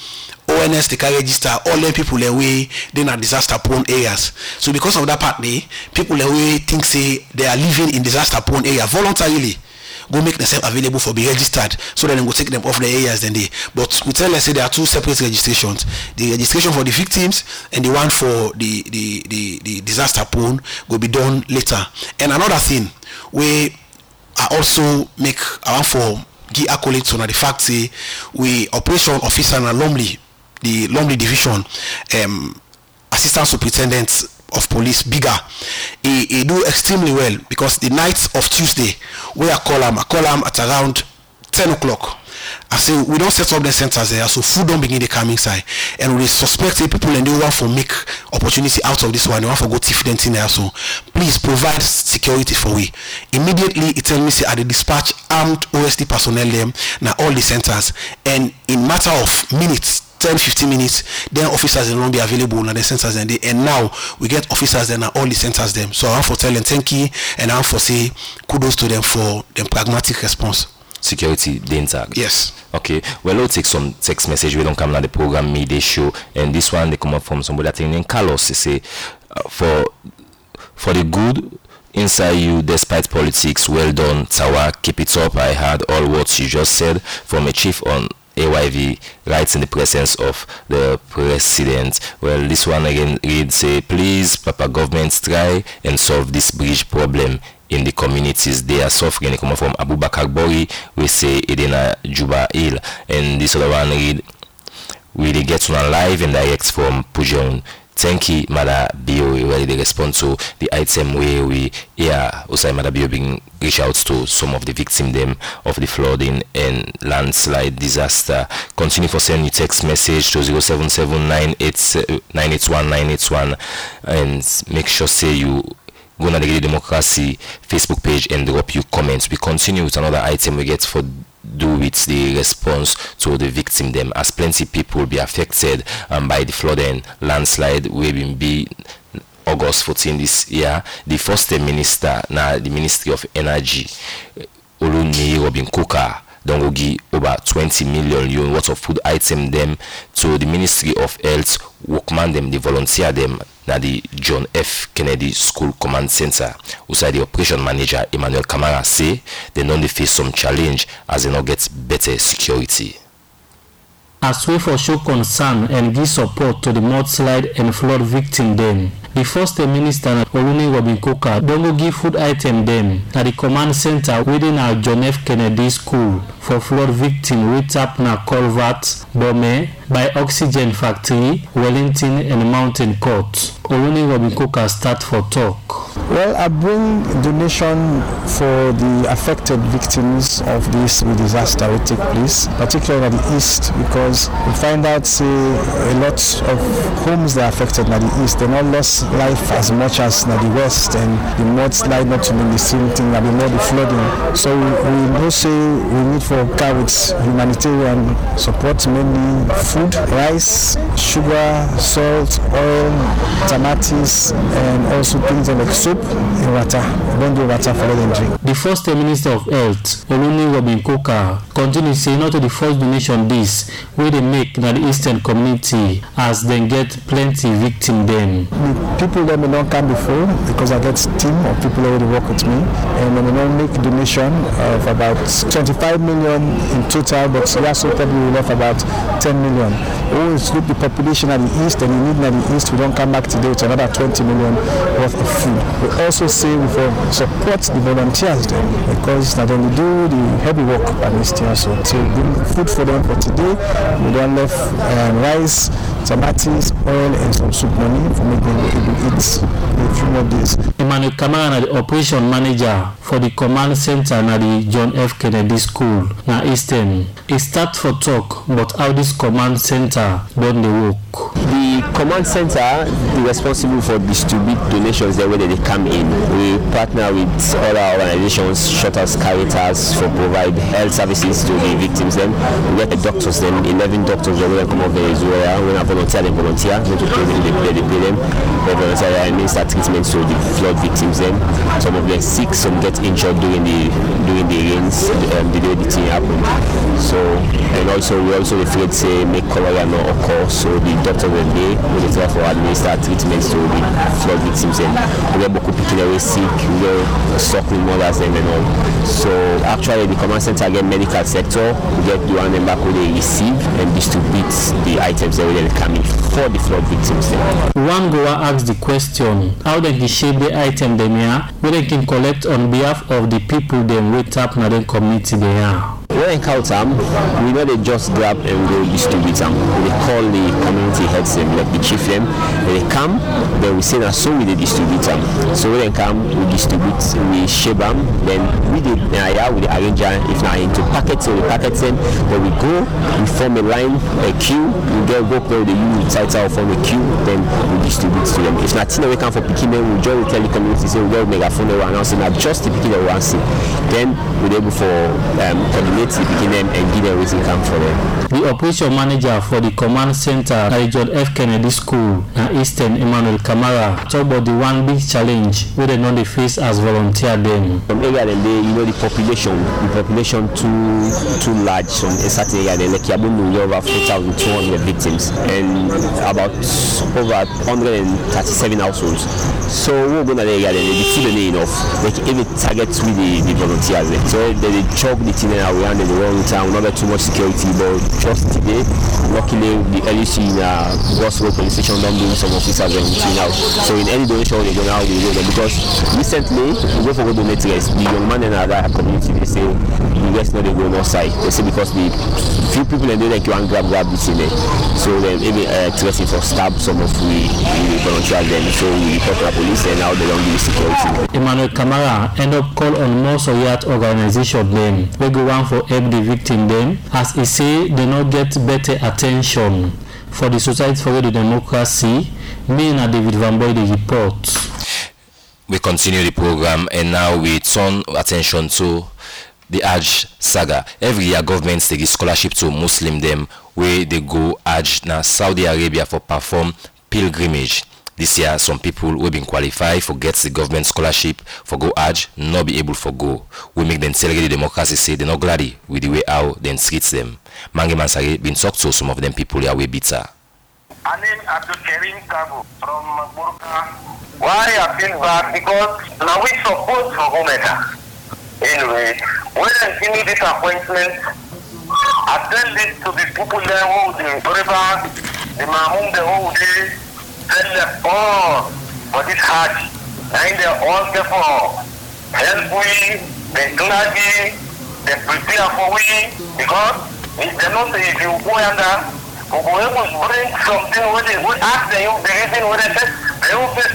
Speaker 8: O N S they can register all the people away they are disaster prone areas. So because of that part, they people away think say they are living in disaster prone area voluntarily. Go make themselves available for be registered so that they will take them off the areas then they but we tell us say there are two separate registrations, the registration for the victims and the one for the the the, the disaster prone will be done later. And another thing we I also make I want for give accolades on the fact say we operation officer in Lumley, the Lumley division um assistant superintendent of police bigger he, he do extremely well because the night of Tuesday where I call him I call him at around ten o'clock. I say we don't set up the centers there so food don't begin the coming side and we suspect people and they want to make opportunity out of this one, they want to go thief them in there, so please provide security for we. Immediately it tell me say I dey dispatch armed O S D personnel them now all the centers and in matter of minutes ten to fifteen minutes then officers will not be available in the centers and they and now we get officers then all the centers them. So I want for tell them thank you and I want for say kudos to them for them pragmatic response.
Speaker 2: Security the intact.
Speaker 8: Yes.
Speaker 2: Okay. Well, we'll take some text message. We don't come on the program media show, and this one they come up from somebody that named Carlos. They say uh, for for the good inside you, despite politics. Well done, Tawa. Keep it up. I heard all what you just said from a chief on A Y V right in the presence of the president. Well, this one again reads say, please, Papa government try and solve this bridge problem in the communities they are suffering. They come from Abubakar Bori, we say Edena Juba Hill, and this other one read we they get one live and direct from Pujon. Thank you, Mada Bio, where they respond to the item where we yeah Osai Mada Bio being reach out to some of the victims them of the flooding and landslide disaster. Continue for sending your text message to zero seven seven nine eight nine eight one nine eight one and make sure say you go to the Radio Democracy Facebook page and drop your comments. We continue with another item we get for do with the response to the victim them, as plenty people be affected um, by the flood and landslide we will be August fourteenth this year. The first minister now the Ministry of Energy Oluni Robin Cooker don't go give over twenty million euro worth of food item them to the Ministry of Health workman them, the volunteer them na the John F. Kennedy School Command Center. Outside the operation manager Emmanuel Kamara say they don't face some challenge as they not get better security.
Speaker 15: As way for show concern and give support to the mudslide and flood victim them, the first minister Oluni Robin Cooker don't go give food item them at the command center within our John F. Kennedy School for flood victim with up na culvert, Bome, by Oxygen Factory, Wellington and Mountain Court. Oluni Robin Cooker start for talk.
Speaker 16: Well, I bring donation for the affected victims of this disaster will take place, particularly in the east, because we find out say, a lot of homes that are affected in the east, they not lost life as much as in the west, and the mudslide not to be the same thing, and the more the flooding. So we know say we need for carry humanitarian support, mainly food, rice, sugar, salt, oil, tomatoes, and also things like soup and water. Don't do water for them drink.
Speaker 15: The first Minister of Health, Oluni Robin Cooker, continue saying not to the first donation this where they make in the eastern community as they get plenty victim then.
Speaker 16: The people that may not come before because I get team of people already work with me, and they may not make donation of about twenty-five million in total, but we also probably will have about ten million. We always look the population at the east and the need at the east. We don't come back today with another twenty million worth of food. We also say we will support the volunteers then, because not only do the heavy work at least here, so to bring food for them for today. We don't left um, rice, tomatoes, oil, and some soup money for making them able to eat a few more days.
Speaker 15: Emmanuel Kamara, the operation manager for the command center na the John F. Kennedy School na Eastern. He start for talk about how this command center done the work.
Speaker 1: The command center is responsible for distribute donations the way that they come in. We partner with other organizations, Shutters, Caritas, for provide health services to the victims. Then we get the doctors. Then eleven doctors that will come over Venezuela. When I volunteer, they volunteer. Not to pay them, they, they pay them. They volunteer and administer treatments to the flood victims. Then some of them sick, some get injured during the during the rains, um, the day the thing happened. So and also we also afraid say make cholera not occur. So the doctor will be will therefore administer treatments to the flood victims and we have beaucoup people are sick, we have suckling mothers and all. So actually the command center again medical sector we get the one back where they receive and distribute the items that will come in for the flood victims.
Speaker 15: One goer asked the question how they can shape the item they are where they can collect on behalf of the people they wait up in the community they are.
Speaker 1: When they count them, we know they just grab and go distribute them. They call the community heads them, like the chief them. They come, then we say that so we they distribute them. So when they come, we distribute, we shape them. Then we do yeah, we arrange if not into packets, so the packets them. Then we go, we form a line, a queue. We get go play the unit title form a queue. Then we distribute to them. If not, we come for picking them. We join the tell the community say we go megaphone around and say not just the picking they want see. Then we're able for um, coordinate the picking them and give them everything come for them.
Speaker 15: The operation manager for the command center at John F. Kennedy School in Eastern, Emmanuel Kamara, talk about the one big challenge where they know they face as volunteer them.
Speaker 1: Some area then they, you know, the population, the population too too large. Some a certain area they like Yabunu, you over four thousand two hundred victims and about over one hundred thirty-seven households. So we're going to the area then they feel enough. Like every target with the, the volunteers. So they, they chop the thing around in the wrong town, not too much security, but just today, luckily the L U C in uh, Goswell police station don't bring some officers and out. So in any donation they go now we go there because recently we go for go donate rest. The young man in our community they say the rest not they go no side. They say because the few people they do like you want grab grab this in there. So then maybe uh threatening for stab some of we, we volunteers then. So we report to the police and now they don't give security.
Speaker 15: Emmanuel Kamara end up call on more Soyat organization then. We go one for help the victim then as he say they not get better attention for the Society for the Democracy. Me and David Van Boy the report.
Speaker 2: We continue the program and now we turn attention to the Hajj saga. Every year governments they give scholarship to Muslim them where they go Hajj na Saudi Arabia for perform pilgrimage. This year, some people who have been qualified for get the government scholarship for go Hajj not be able for go. We make them celebrate the democracy say they're not glad with the way how they treat them. Mangi Mansari been talked to some of them people here way bitter.
Speaker 17: My name is Abdul Karim Kabu from Burka. Why I feel bad because now we support for Omega. Anyway, when I give me this appointment, I tell this to the people there who the Toreba, the Mahmoud, the whole day. Tell them all for this Hajj, and they all get for help we, they clergy, they prepare for we, because if they know if you go under, we will able to bring something where they would ask them the reason where they said they will fit.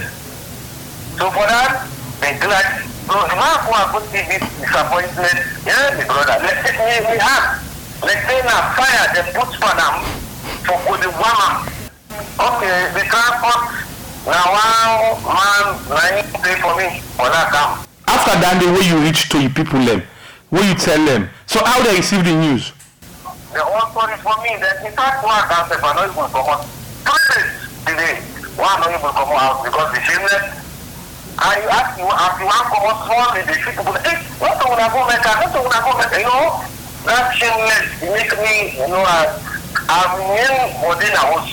Speaker 17: So for that, they clergy. So the man who are going to see this disappointment, yeah, the brother, let's say we have, let's say now fire, they put for them for the woman. Okay, the transport now one man nine pay for me for that come.
Speaker 18: After that day, when you reach to your people them, when you tell them, so how they receive the news?
Speaker 17: The whole story for me that in fact one can't say not even come out. Three days today, one not even come out because the shameless. And you ask you if you want to come out small, they shoot people. Hey, what do you want to go make? What do you want to go make? You know, that shameless make me, you know, I'm in within a house.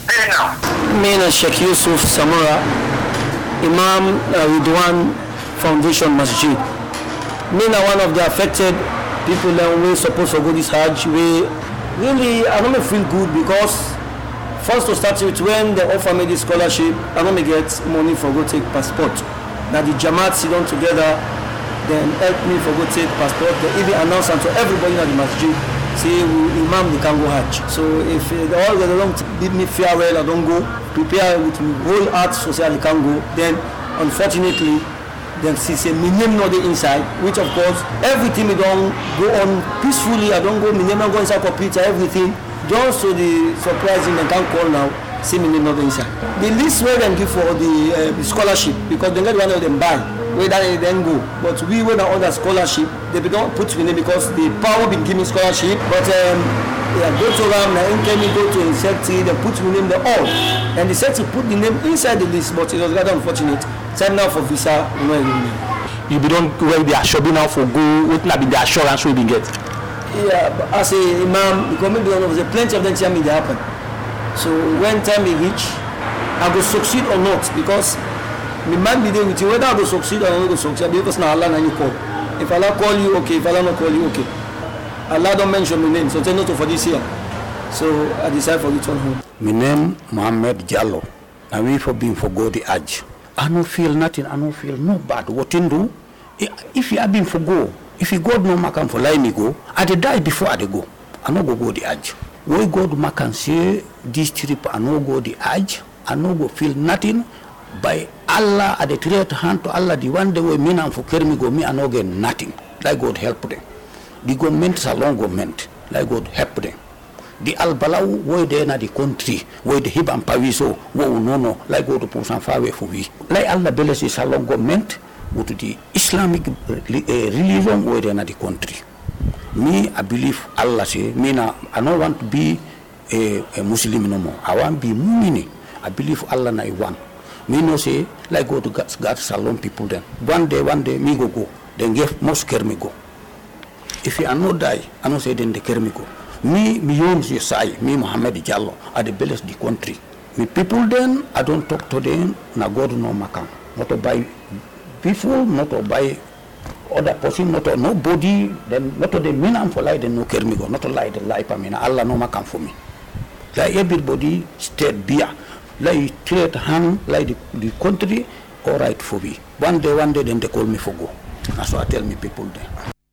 Speaker 19: Mina Sheikh Yusuf Samura, Imam uh, Ridwan Foundation Masjid. Mina one of the affected people that we supposed to go this Hajj. We really, I don't feel good because first to start with when they offer me this scholarship, I don't get money for go take passport. That the Jamaat sit down together, then help me for go take passport. They even announce to everybody in the Masjid. Say we imam they can go Hajj. So if uh, all the don't bid me farewell, I don't go. Prepare with me whole heart so say I can go. Then unfortunately, then see say my name not the inside, which of course everything we don't go on peacefully. I don't go, my name not go inside computer, everything. Just so the surprising they can call now, see my name not the inside. The least way they give for the, uh, the scholarship because they get one of them buy. Where they then go, but we went on other scholarship. They don't put in it because the power been giving scholarship. But um, yeah, go to them, they go to Insecti, they put the name the all, and the Insecti put the name inside the list. But it was rather unfortunate. Time now for visa, you know.
Speaker 18: You be don't where they are shopping now for go. What not be the assurance we be get?
Speaker 19: yeah, as a imam, because maybe one of the plenty of them tell me they happen. So when time will reach, I go succeed or not, because me might be there with you whether I go succeed or I not go succeed, because now Allah and you call. If Allah call you, okay. If Allah not call you, okay. Allah don't mention my name, so tell not for this year. So I decide for return home.
Speaker 20: My name Mohammed Jallo. And we for being for go the edge. I don't feel nothing. I don't feel no bad. What in do? If you have been for go, if you God no makan for lie me go, I dey die before I dey go. I no go go the edge. We go to makan say this trip I no go the edge. I no go feel nothing. By Allah, I dey treat hand to Allah. The one day we mean and for carry me go me I no get nothing. Like God help them. The government is a long government. Like God help them. The Albalau where they na the country where the Hibam Paviso wo no no like go to put some far away for we. Like Allah Beles is a long government go to the Islamic uh, religion where they na the country. Me I believe Allah say me na I don't want to be a, a Muslim no more. I want to be Mu'mini. I believe Allah na one. Me no say like go to God, God Salon people then. One day one day me go go. Then give mosque care me go. If you are not die, I don't say then they care me go. Me, me owns your side, me Mohammed Jallo, are the best the country. Me people then, I don't talk to them, na God no makan. Not to buy people, not to buy other person, not to nobody, then not to the mean I'm for lie, then no care me go, not to lie the life, I mean, Allah no makan for me. Like everybody state beer, like trade hand, like the, the country, all right for me. One day, one day, then they call me for go. That's what I tell me people there.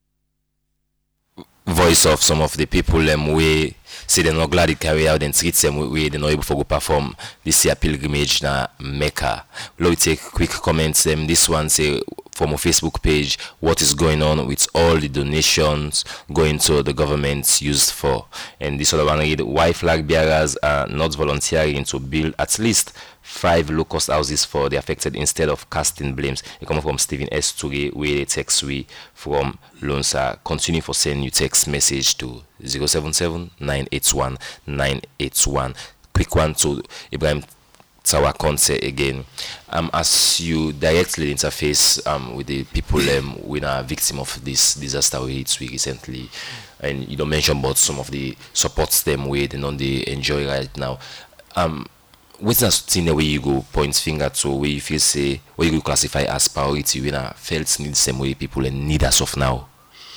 Speaker 2: Voice of some of the people um, we say they're not glad it carry out and treat them way they're not able to go perform this year pilgrimage na Mecca. We'll take quick comments. Um, this one say from a Facebook page, what is going on with all the donations going to the government used for? And this other one read, why flag bearers are not volunteering to build at least five low-cost houses for the affected instead of casting blames. It comes from Stephen S. Touge, where they text we from Lonsa. Continue for sending you text message to zero seven seven nine eight one nine eight one. Quick one to Ibrahim Tawakonse again. Um, as you directly interface um, with the people um, who are victim of this disaster we hit we recently, and you don't mention about some of the supports them way they don't they enjoy right now. Um, what's that thing where you go point finger to where you feel say where you classify as priority when I felt need the same way people and need us of now?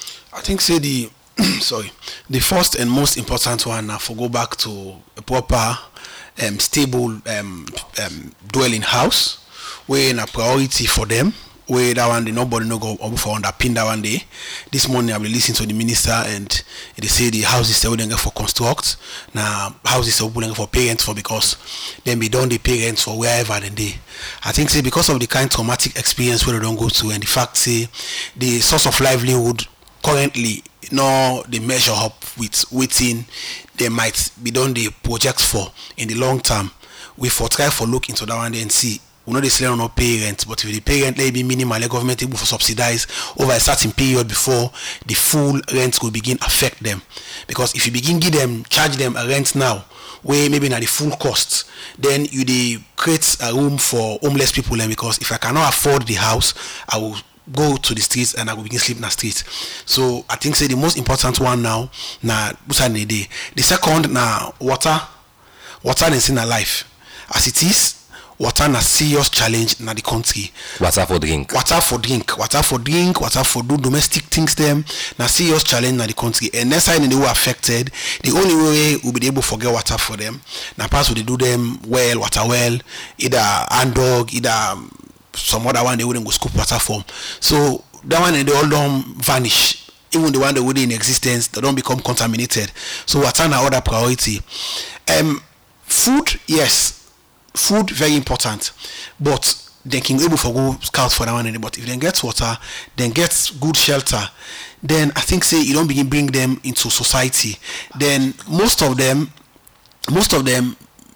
Speaker 8: I think say the sorry the first and most important one now for go back to a proper um, stable um, um, dwelling house where in a priority for them. Where that one day nobody no go for underpin that one day. This morning I will listen to the minister and they say the house is still for construct. Now house is still for parents for because then be done the parents for wherever then they. I think say because of the kind of traumatic experience where they don't go to and the fact say the source of livelihood currently no they measure up with waiting they might be done the projects for in the long term. We for try for look into that one day and see. We know they still not pay rent, but if the parent may be minimal, the government able to subsidize over a certain period before the full rent will begin affect them. Because if you begin give them, charge them a rent now, where maybe not the full cost, then you they create a room for homeless people. And because if I cannot afford the house, I will go to the streets and I will begin sleep in the streets. So I think say the most important one now, na the second na water, water is in our life as it is. Water na serious challenge in the country.
Speaker 2: Water for drink.
Speaker 8: Water for drink. Water for drink. Water for do domestic things. Them na serious challenge in the country. And next time they were affected, the only way we will be able to forget water for them. Na pass they do them well, water well, either hand dog, either some other one they wouldn't go scoop water for. So that one they all don't vanish. Even the one that were in existence, they don't become contaminated. So water na other priority. Um, food, yes. Food very important, but they can able for go scout for that one. But if they get water, then get good shelter, then I think say you don't begin bring them into society. Then most of them, most of them,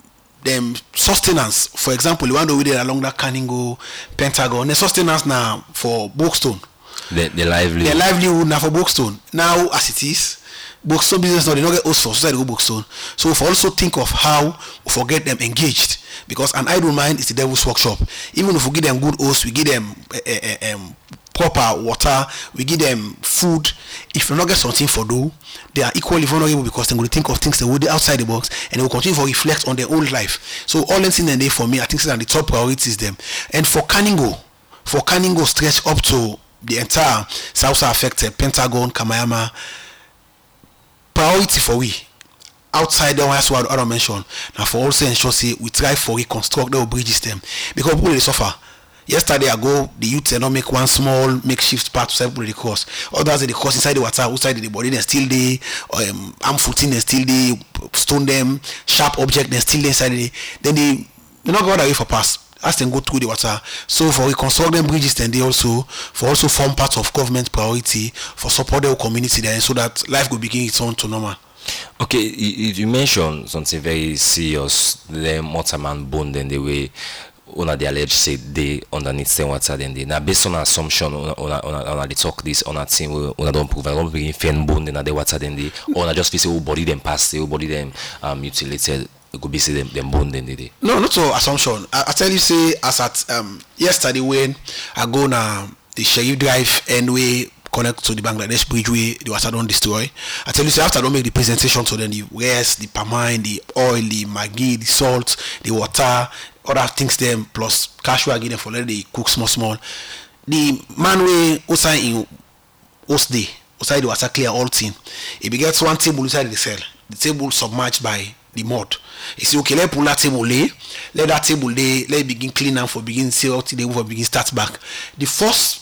Speaker 8: them sustenance. For example, the one that we did along that Kaningo, Pentagon, the sustenance now for Bookstone.
Speaker 2: The the livelihood.
Speaker 8: The livelihood now for Bookstone. Now as it is. Bookstone business now they don't get also so they go Bookstone. So if also think of how we forget them engaged because an idle mind is the devil's workshop. Even if we give them good hosts, we give them uh, uh, um, proper water, we give them food. If you not get something for do, they are equally vulnerable because they will think of things that will be outside the box and they will continue to reflect on their own life. So all them things and they for me, I think that the top priorities them. And for Kaningo, for Kaningo stretch up to the entire South affected Pentagon, Kamayama, priority for we outside the ones what I don't mention. Now for also ensure say we try for reconstruct the bridges them because people they suffer. Yesterday ago, the youth did not make one small makeshift part to separate the course. Others they cross inside the water, outside the body, they still they um, harmful thing, they still they stone them, sharp object, they still they inside the. Then they they not go away for pass. As them go through the water. So for reconstruct them bridges, then they also for also form part of government priority for support their community there, so that life will begin its own to normal.
Speaker 2: Okay, you, you mentioned something very serious. The Motaman bone, then the way. Una the alleged say they underneath the water then they now based on assumption on on they talk this on a team we una don't prove I don't begin fan bone then the water then they or na just feel say whole body them pass the whole body them um mutilated it could be say them them bone then they
Speaker 8: no not so assumption I, I tell you say as at um yesterday when I go na the Sharif Drive and we connect to the Bangladesh bridge where the water don't destroy. I tell you say after I don't make the presentation to them the wares, the palm wine, the oil, the maggi, the salt, the water, other things them plus cash we give them for let they cook small small. The man way outside in host day, outside the water clear all thing. He begets one table inside the cell. The table submerged by the mud. He say okay, let pull that table lay, let that table lay, let begin clean and for begin see out the for begin start back. The first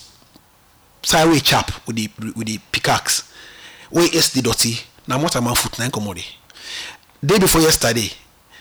Speaker 8: sideway chap with the with the pickaxe where is the dirty now what am I foot nine commodity day before yesterday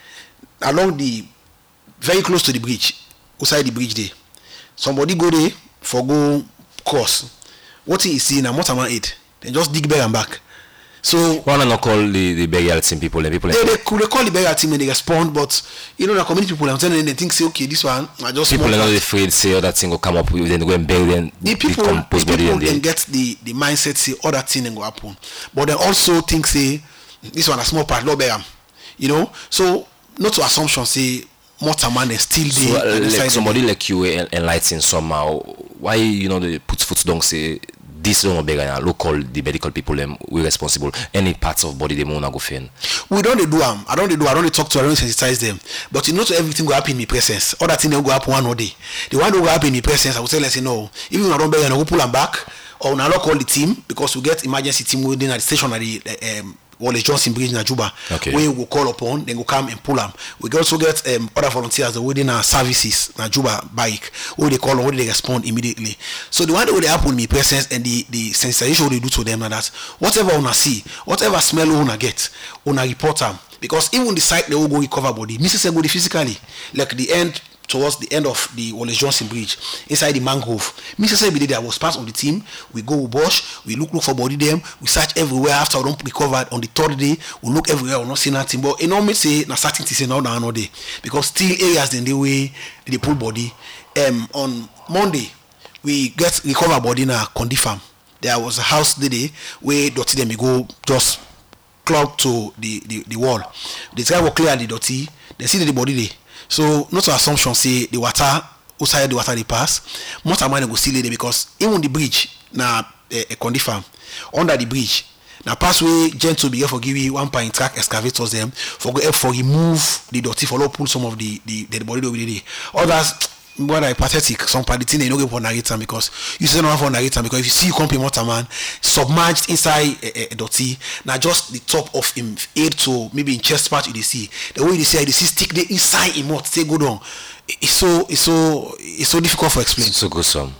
Speaker 8: along the very close to the bridge outside the bridge there somebody go there for go cross what he is seeing and what am I eat then just dig back and back. So
Speaker 2: one not call the, the burial team people and people
Speaker 8: they, they could they call the burial team and they respond, but you know the community people I'm telling them they think say okay this one I just
Speaker 2: people are not afraid say other thing will come up with then go and bury them
Speaker 8: the people the the people then get the the mindset say other thing and go happen, but they also think say this one a small part no bury, you know, so not to assumption say Motaman is still there.
Speaker 2: So, uh, like somebody like you enlighten somehow why you know they put foot down say this don't be gonna local the medical people them we responsible any parts of body they wanna go fin.
Speaker 8: We don't do them. I don't do I don't talk to I don't sensitize them. But you know to everything go happen in my presence. Other thing they go happen one day. The one that go happen in my presence I will say let's say no. Even when I don't be gonna go pull them back or now call the team because we get emergency team within at the station at the um Wallace Johnson Bridge in Juba.
Speaker 2: Okay.
Speaker 8: Where we will call upon, then go come and pull them. We also get um, other volunteers within our services, na Juba bike, where they call on, where they respond immediately. So the one that will happen in my presence and the, the sensation they do to them and that whatever una see, whatever smell una get, una report them. Because even the site they will go recover body, missus go physically, like the end towards the end of the Wallace Johnson Bridge, inside the mangrove. Missus Every day I was part of the team. We go, we bush, we look look for body them, we search everywhere after we don't recovered. On the third day, we look everywhere, we not see nothing. But you know me say na certain to say now now no day. Because still areas in the way they pull body. Um on Monday we get recover body na Condi farm. There was a house the day where dirty them we go just clog to the, the, the wall. The guy will clear the dirty, they see the body there. So not to assumption say the water outside the water they pass. Most of mine go still there because even the bridge na a, a Condi farm under the bridge. Now passway gentle be for give you one point track excavators them for go for remove the dirty for pull some of the the, the body over there. Others what are pathetic some part the thing they no go for narrator because you say no for narrator because if you see you come Motaman submerged inside a, a, a dirty now just the top of him head to maybe in chest part you dey see the way you see you see stick the inside him mouth say go down it's so it's so it's so difficult for explain.
Speaker 2: So good some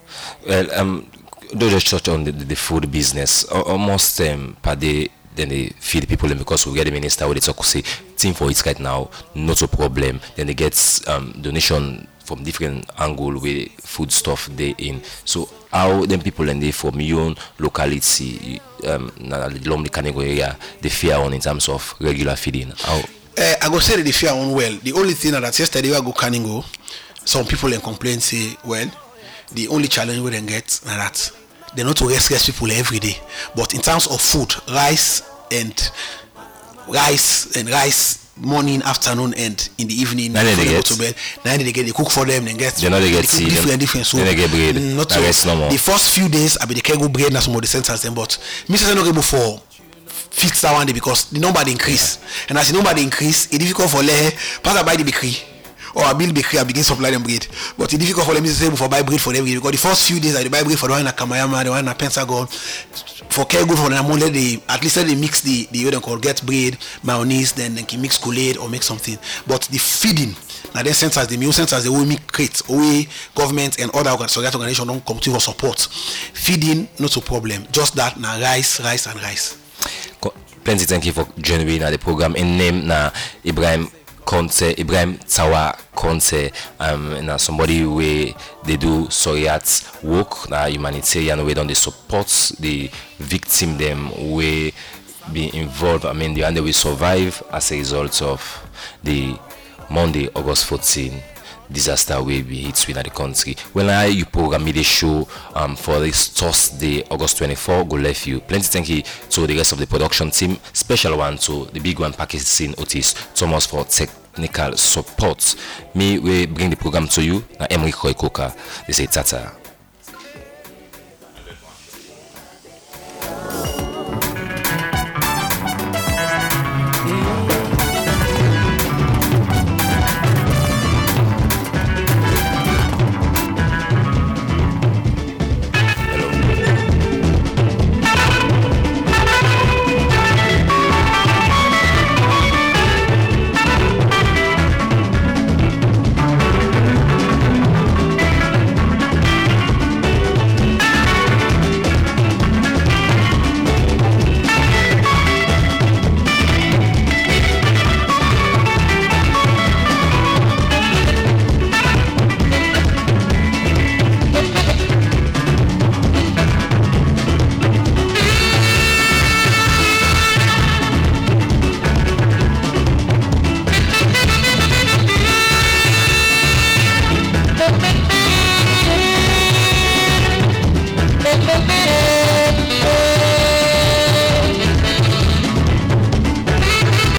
Speaker 2: well um don't just touch on the, the, the food business almost um per day then they feed people because we get the minister where they talk say team for it right now not a problem then they get um donation from different angle where food stuff they in. So how them people and they from your own locality um the Kaningo area they fear on in terms of regular feeding. How
Speaker 8: uh, I go say that they fear on well. The only thing that yesterday I go Kaningo, some people in complaint say well the only challenge we then get na that they not to rescue people every day. But in terms of food, rice and rice and rice morning, afternoon, and in the evening
Speaker 2: Nine
Speaker 8: before
Speaker 2: they
Speaker 8: they go
Speaker 2: get.
Speaker 8: to bed. Then they get they cook for them, then get
Speaker 2: They know they get
Speaker 8: cook
Speaker 2: tea,
Speaker 8: different,
Speaker 2: then-
Speaker 8: different. So
Speaker 2: then they get bread.
Speaker 8: not
Speaker 2: That
Speaker 8: so,
Speaker 2: rest no more.
Speaker 8: the first few days I be the cargo bread na some of the centers them, but me say no able for fix that one day because the number they increase, and as the number they increase, it's difficult for le pass by the bakery. Or I build bakery, I begin supply them bread. But it's difficult for them to say for buy bread for them because the first few days I buy bread for the one in Kamayama, the one in Pentagon. For care good for them, let they at least let they mix the the way they call get bread, mayonnaise, then they can mix Kool-Aid or make something. But the feeding, now then centers, the meal centers, they will make crate, away government and other organizations don't come to for support. Feeding not a problem, just that now rice, rice and rice.
Speaker 2: Co- Plenty thank you for joining na the program. In name na Ibrahim Konte, Ibrahim Tawa Konte, um, na somebody where they do Soriat work, na humanitarian way, don't they support the victim them way be involved. I mean, the and they will survive as a result of the Monday, August fourteenth disaster will be hit within the country. When I you program me the show um for this Thursday, August twenty-fourth, go left you. Plenty thank you to the rest of the production team. Special one to the big one Pakistan Otis Thomas for technical support. Me we bring the program to you. Na Emery Koikoka. They say tata.